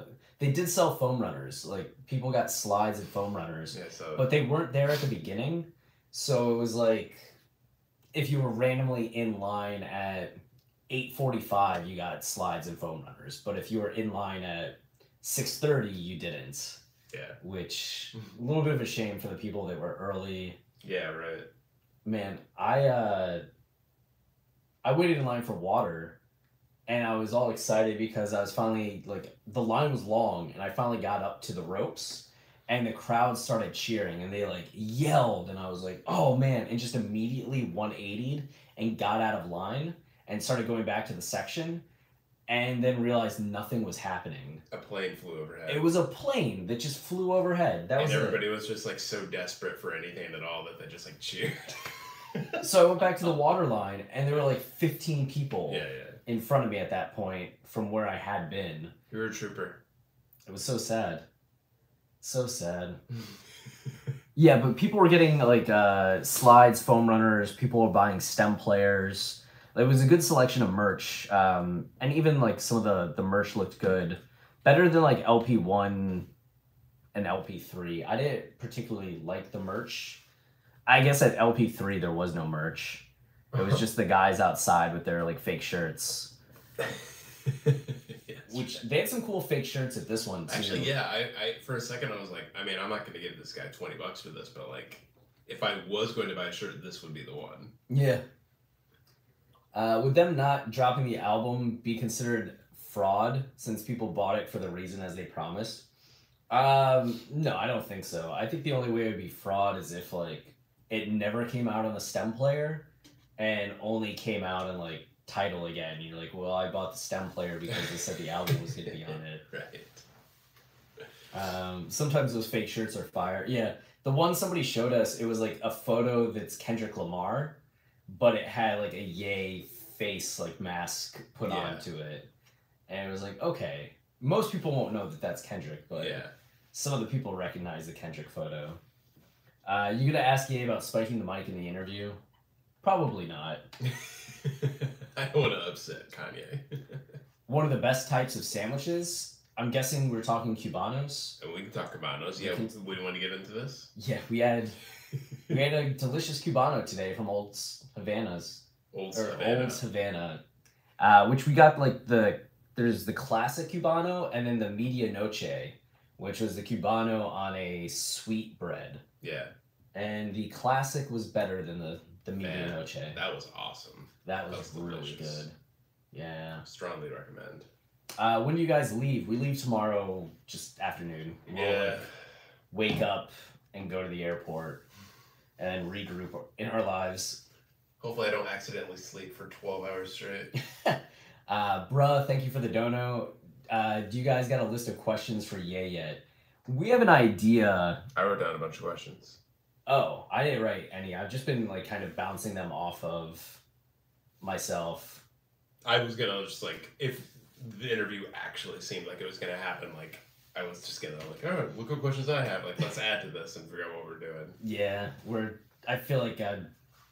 They did sell foam runners. Like, people got slides and foam runners. Yeah, so But they weren't there at the beginning. So it was like, if you were randomly in line at 8:45, you got slides and foam runners. But if you were in line at 6:30, you didn't. yeah. Which, a little bit of a shame for the people that were early. Yeah, right. Man, I waited in line for water, and I was all excited because I was finally, like, the line was long, and I finally got up to the ropes, and the crowd started cheering, and they, like, yelled, and I was like, oh, man, and just immediately 180'd and got out of line and started going back to the section, and then realized nothing was happening. A plane flew overhead. It was a plane that just flew overhead. That and was everybody was just, like, so desperate for anything at all that they just, like, cheered. So I went back to the water line, and there were, like, 15 people Yeah. in front of me at that point from where I had been. You were a trooper. It was so sad. So sad. Yeah, but people were getting, like, slides, foam runners. People were buying stem players. It was a good selection of merch. And even, like, some of the merch looked good. Better than, like, LP1 and LP3. I didn't particularly like the merch. I guess at LP3 there was no merch. It was just the guys outside with their, like, fake shirts. Yes, Which, right. they had some cool fake shirts at this one, too. Actually, yeah, I for a second I was like, I mean, I'm not going to give this guy $20 for this, but, like, if I was going to buy a shirt, this would be the one. Yeah. Would them not dropping the album be considered fraud since people bought it for the reason as they promised? No, I don't think so. I think the only way it would be fraud is if, like, it never came out on the stem player and only came out in, like, Tidal again. You're like, well, I bought the stem player because they said the album was going to be on it. Right. Sometimes those fake shirts are fire. Yeah, the one somebody showed us, it was like a photo that's Kendrick Lamar, but it had like a Ye face like mask put Yeah. onto it, and it was like, okay, most people won't know that that's Kendrick, but Yeah. some of the people recognize the Kendrick photo. You gonna ask Ye about spiking the mic in the interview? Probably not. I don't want to upset Kanye. One of the best types of sandwiches. I'm guessing we're talking Cubanos. And we can talk Cubanos. Yeah, we want to get into this? Yeah, we had a delicious Cubano today from Old Havana's. Old Or Savannah. Old Havana. Which we got like there's the classic Cubano and then the Media Noche, which was the Cubano on a sweet bread. Yeah. And the classic was better than the Media Man, Noche. that was awesome. That was was really delicious. good. Yeah. Strongly recommend. When do you guys leave? We leave tomorrow, just afternoon. We'll, Yeah. like, wake up and go to the airport and regroup in our lives. Hopefully I don't accidentally sleep for 12 hours straight. Bruh, thank you for the dono. Do you guys got a list of questions for Ye yet? We have an idea. I wrote down a bunch of questions. Oh, I didn't write any. I've just been like kind of bouncing them off of myself. I was gonna just like, if the interview actually seemed like it was gonna happen, like I was just gonna like, all right, look what questions I have. Like, let's add to this and figure out what we're doing. Yeah, I feel like I'd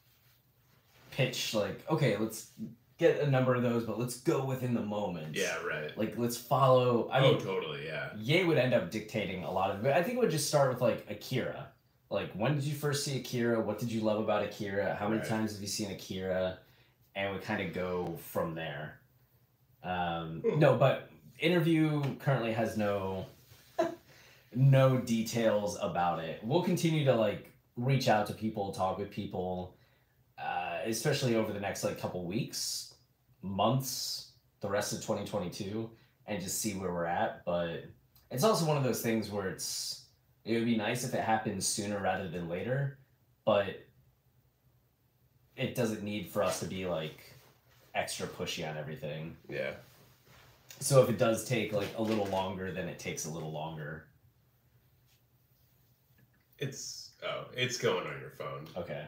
pitch like, okay, let's get a number of those, but let's go within the moment. Yeah, right. Like, let's follow. I mean, Totally, yeah. Ye would end up dictating a lot of it. But I think it would just start with like Akira. Like, when did you first see Akira? What did you love about Akira? How many Right. times have you seen Akira? And we kind of go from there. No, but interview currently has no details about it. We'll continue to like reach out to people, talk with people, especially over the next like couple weeks, months, the rest of 2022, and just see where we're at. But it's also one of those things where it would be nice if it happens sooner rather than later, but it doesn't need for us to be like extra pushy on everything. Yeah. So if it does take like a little longer, then it takes a little longer. It's going on your phone. Okay.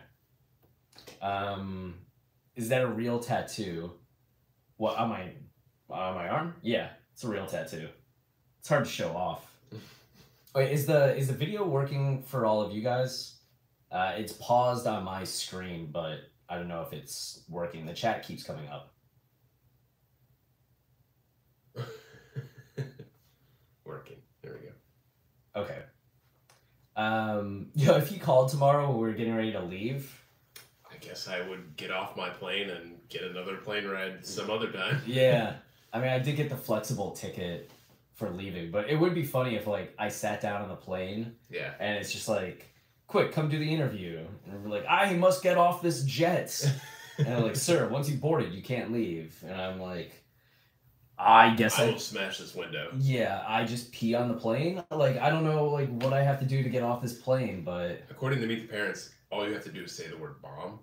Is that a real tattoo? What, on my arm? Yeah, it's a real tattoo. It's hard to show off. Wait, is the video working for all of you guys? It's paused on my screen, but I don't know if it's working. The chat keeps coming up. Working. Okay. If you called tomorrow when we're getting ready to leave. I guess I would get off my plane and get another plane ride some other time. Yeah. I mean, I did get the flexible ticket for leaving, but it would be funny if, like, I sat down on the plane. Yeah. And it's just like, quick, come do the interview. And we're like, I must get off this jet. And they're like, sir, once you boarded, you can't leave. And I'm like, I guess I will smash this window. Yeah, I just pee on the plane. Like, I don't know, like, what I have to do to get off this plane, but... According to Meet the Parents, all you have to do is say the word bomb.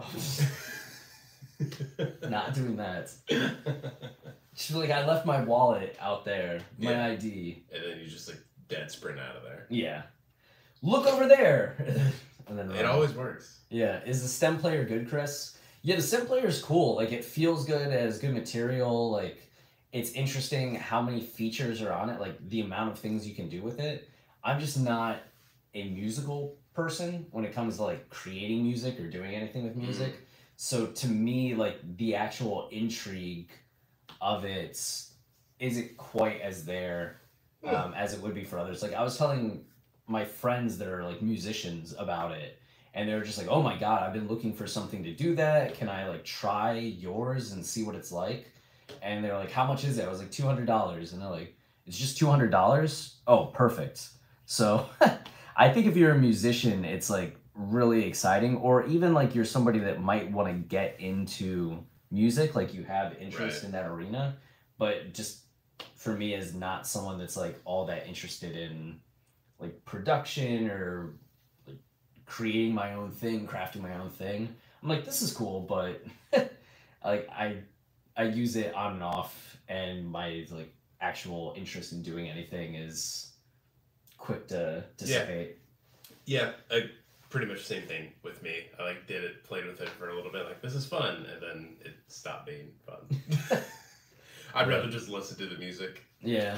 Not doing that. Just like, I left my wallet out there, my ID. And then you just, like, dead sprint out of there. Yeah. Look over there! And then it always works. Yeah. Is the STEM player good, Chris? Yeah, the STEM player is cool. Like, it feels good, it has good material, like... It's interesting how many features are on it, like the amount of things you can do with it. I'm just not a musical person when it comes to like creating music or doing anything with music. So to me, like the actual intrigue of it isn't quite as there as it would be for others. Like I was telling my friends that are like musicians about it, and they were just like, oh my God, I've been looking for something to do that. Can I like try yours and see what it's like? And they're like, how much is it? I was like, $200. And they're like, it's just $200? Oh, perfect. So I think if you're a musician, it's like really exciting. Or even like you're somebody that might want to get into music, like you have interest in that arena. But just for me as not someone that's like all that interested in like production or like creating my own thing, crafting my own thing. I'm like, this is cool, but like I use it on and off, and my like actual interest in doing anything is quick to dissipate. Yeah, pretty much the same thing with me. I like played with it for a little bit, like this is fun, and then it stopped being fun. I'd rather just listen to the music. Yeah.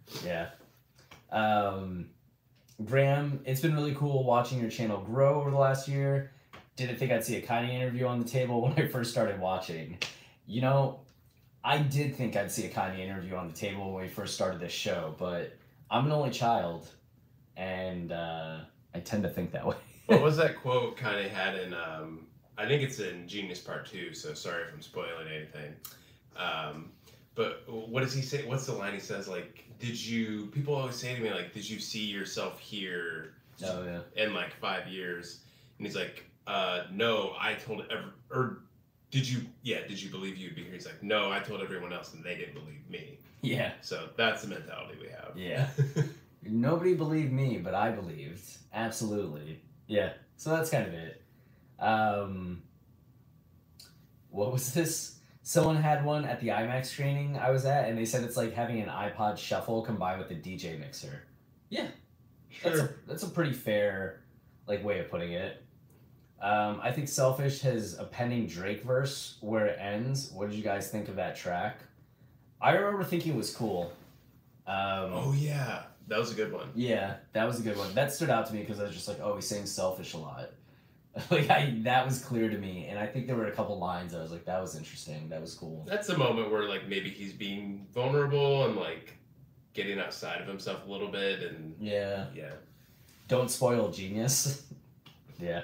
Graham, it's been really cool watching your channel grow over the last year. Didn't think I'd see a Kanye interview on the table when I first started watching. You know, I did think I'd see a Kanye interview on the table when we first started this show, but I'm an only child, and I tend to think that way. What was that quote Kanye had in, I think it's in Genius Part 2, so sorry if I'm spoiling anything. But what does he say? What's the line he says? Like, people always say to me, like, did you see yourself here in like 5 years? And he's like, no, I told did you believe you'd be here? He's like, no, I told everyone else and they didn't believe me. Yeah. So that's the mentality we have. Yeah. Nobody believed me, but I believed. Absolutely. Yeah. So that's kind of it. What was this? Someone had one at the IMAX screening I was at, and they said it's like having an iPod Shuffle combined with a DJ mixer. Yeah. Sure. That's a pretty fair like way of putting it. I think Selfish has a pending Drake verse where it ends. What did you guys think of that track? I remember thinking it was cool. Oh yeah, that was a good one. Yeah, that was a good one. That stood out to me because I was just like, oh, he's saying selfish a lot. Like that was clear to me, and I think there were a couple lines I was like, that was interesting. That was cool. That's a moment where like maybe he's being vulnerable and like getting outside of himself a little bit, and yeah. Don't spoil Genius. Yeah.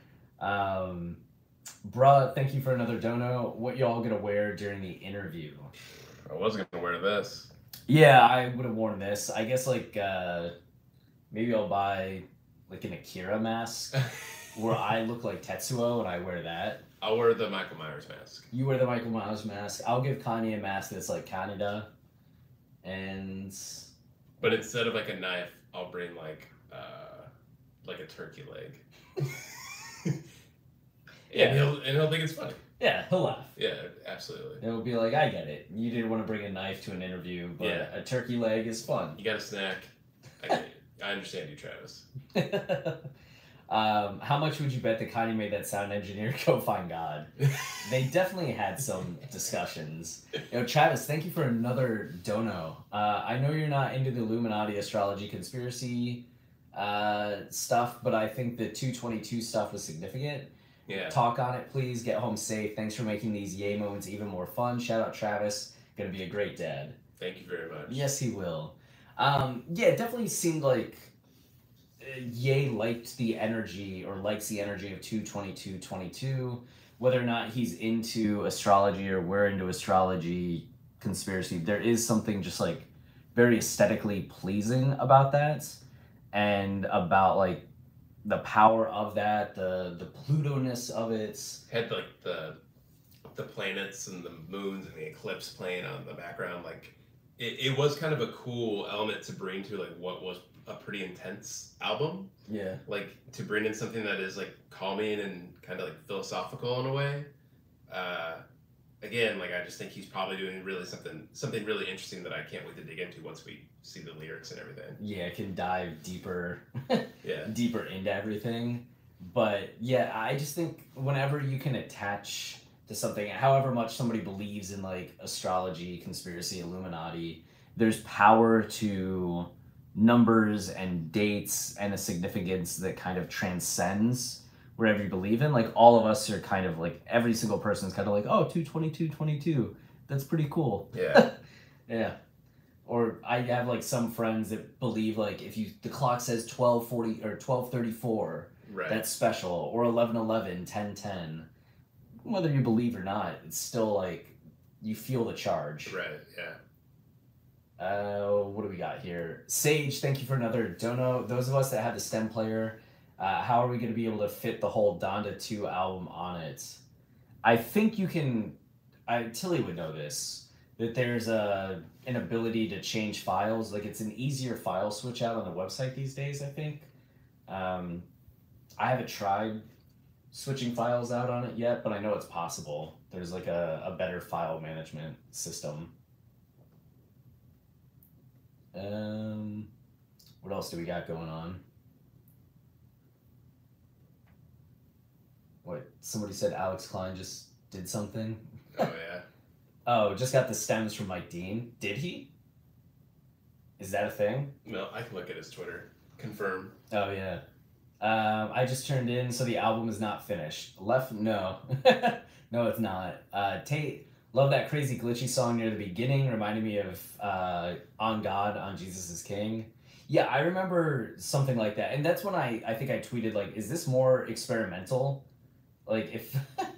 Bruh, thank you for another dono. What y'all gonna wear during the interview? I was gonna wear this. Yeah, I would have worn this. I guess like maybe I'll buy like an Akira mask where I look like Tetsuo and I wear that. I'll wear the Michael Myers mask. You wear the Michael Myers mask. I'll give Kanye a mask that's like Canada. But instead of like a knife, I'll bring like a turkey leg. And he'll think it's funny. Yeah, he'll laugh. Yeah, absolutely. It'll be like, I get it. You didn't want to bring a knife to an interview, but a turkey leg is fun. You got a snack. I understand you, Travis. How much would you bet that Kanye made that sound engineer go find God? They definitely had some discussions. Travis, thank you for another dono. I know you're not into the Illuminati astrology conspiracy stuff, but I think the 222 stuff was significant. Yeah. Talk on it, please. Get home safe. Thanks for making these yay moments even more fun. Shout out Travis. Gonna be a great dad. Thank you very much. Yes, he will. Yeah, it definitely seemed like Ye liked the energy or likes the energy of 2/22/22. Whether or not he's into astrology or we're into astrology conspiracy, there is something just like very aesthetically pleasing about that, and about like the power of that, the Pluto-ness of it. Had like the planets and the moons and the eclipse playing on the background. Like it was kind of a cool element to bring to like what was a pretty intense album. Yeah. Like to bring in something that is like calming and kind of like philosophical in a way. Again, like I just think he's probably doing really something really interesting that I can't wait to dig into once we see the lyrics and everything. Yeah, it can dive deeper. Yeah. Deeper into everything. But yeah, I just think whenever you can attach to something, however much somebody believes in like astrology, conspiracy, Illuminati, there's power to numbers and dates and a significance that kind of transcends wherever you believe in. Like all of us are kind of like, every single person is kind of like, oh, 2/22/22, that's pretty cool. Yeah. Yeah. Or I have like some friends that believe like if the clock says 12:40 or 12:34, Right. that's special, or 11:11, 10:10. Whether you believe or not, it's still like you feel the charge. Right, yeah. What do we got here? Sage, thank you for another dono. Those of us that have the stem player, how are we going to be able to fit the whole Donda 2 album on it? I think you can, Tilly would know this, that there's an ability to change files. Like it's an easier file switch out on the website these days, I think. I haven't tried switching files out on it yet, but I know it's possible. There's like a better file management system. What else do we got going on? What, somebody said Alex Klein just did something? Oh, yeah. Oh, just got the stems from Mike Dean. Did he? Is that a thing? No, I can look at his Twitter. Confirm. Oh, yeah. I just turned in, so the album is not finished. No. No, it's not. Tate, love that crazy glitchy song near the beginning. Reminded me of On God, On Jesus is King. Yeah, I remember something like that. And that's when I think I tweeted, like, is this more experimental? Like, if...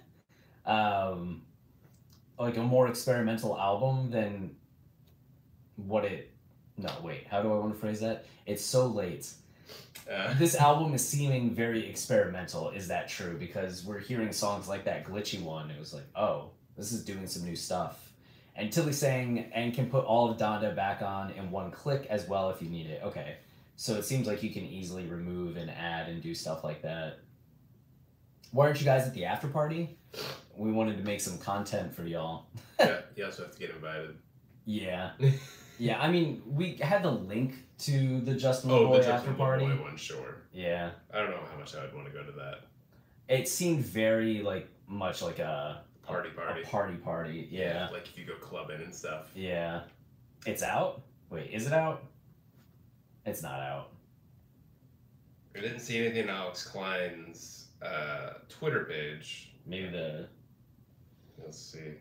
like a more experimental album than what it... No, wait, how do I want to phrase that? It's so late. This album is seeming very experimental. Is that true? Because we're hearing songs like that glitchy one. It was like, oh, this is doing some new stuff. And Tilly's saying, and can put all of Donda back on in one click as well if you need it. Okay. So it seems like you can easily remove and add and do stuff like that. Why aren't you guys at the after party? We wanted to make some content for y'all. Yeah, you also have to get invited. Yeah. Yeah, I mean, we had the link to the Justin Oh, LeBoy the after Justin party. LeBoy one, sure. Yeah. I don't know how much I would want to go to that. It seemed very, like, much like a... Party. A party, yeah. Like if you go clubbing and stuff. Yeah. It's out? Wait, is it out? It's not out. I didn't see anything on Alex Klein's Twitter page. Maybe the... Let's see.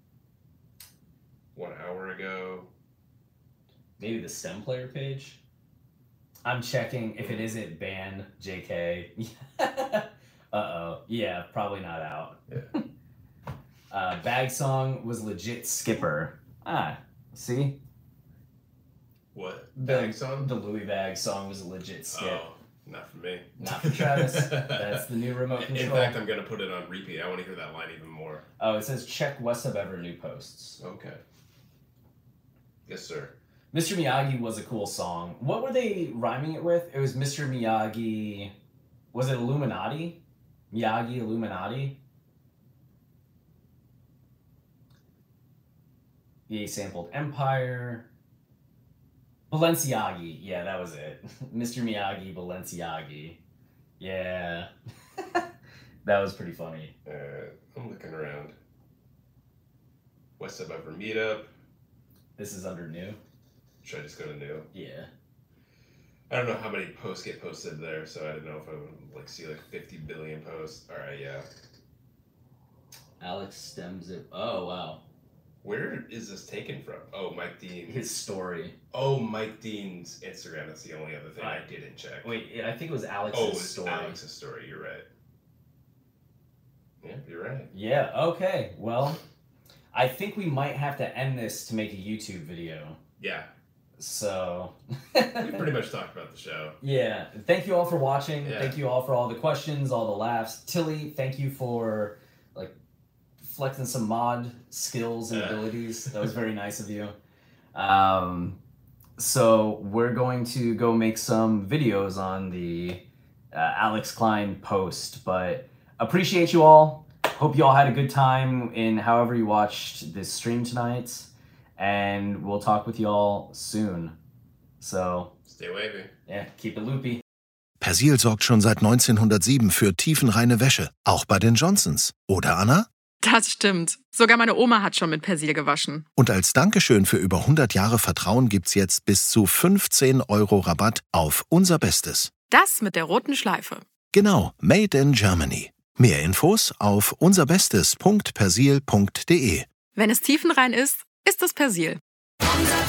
1 hour ago. Maybe the stem player page? I'm checking. If it isn't, ban JK. Uh-oh. Yeah, probably not out. Yeah. Bag Song was legit Skipper. Ah, see? What? Bag song? The Louis Bag song was a legit skip. Oh, not for me. Not for Travis. That's the new remote control. In fact, I'm going to put it on repeat. I want to hear that line even more. Oh, it says check West of Ever new posts. Okay. Yes, sir. Mr. Miyagi was a cool song. What were they rhyming it with? It was Mr. Miyagi... Was it Illuminati? Miyagi Illuminati? He sampled Empire. Balenciagi. Yeah, that was it. Mr. Miyagi, Balenciagi. Yeah. That was pretty funny. I'm looking around. West of Ever Meetup. This is under new? Should I just go to new? Yeah. I don't know how many posts get posted there, so I didn't know if I would like see like 50 billion posts. All right, yeah. Alex stems it. Oh, wow. Where is this taken from? Oh, Mike Dean. His story. Oh, Mike Dean's Instagram. That's the only other thing I didn't check. Wait, I think it was Alex's story. Oh, Alex's story. You're right. Yeah, you're right. Yeah, okay. Well, I think we might have to end this to make a YouTube video. Yeah. So... we pretty much talked about the show. Yeah. Thank you all for watching. Yeah. Thank you all for all the questions, all the laughs. Tilly, thank you for, flexing some mod skills and abilities. That was very nice of you. So we're going to go make some videos on the Alex Klein post, but appreciate you all. Hope you all had a good time in however you watched this stream tonight, and we'll talk with you all soon. So stay wavy. Yeah, keep it loopy. Persil sorgt schon seit 1907 für tiefenreine Wäsche, auch bei den Johnsons. Oder, Anna? Das stimmt. Sogar meine Oma hat schon mit Persil gewaschen. Und als Dankeschön für über 100 Jahre Vertrauen gibt's jetzt bis zu 15 € Rabatt auf unser Bestes. Das mit der roten Schleife. Genau, Made in Germany. Mehr Infos auf unserbestes.persil.de. Wenn es tiefenrein ist, ist es Persil.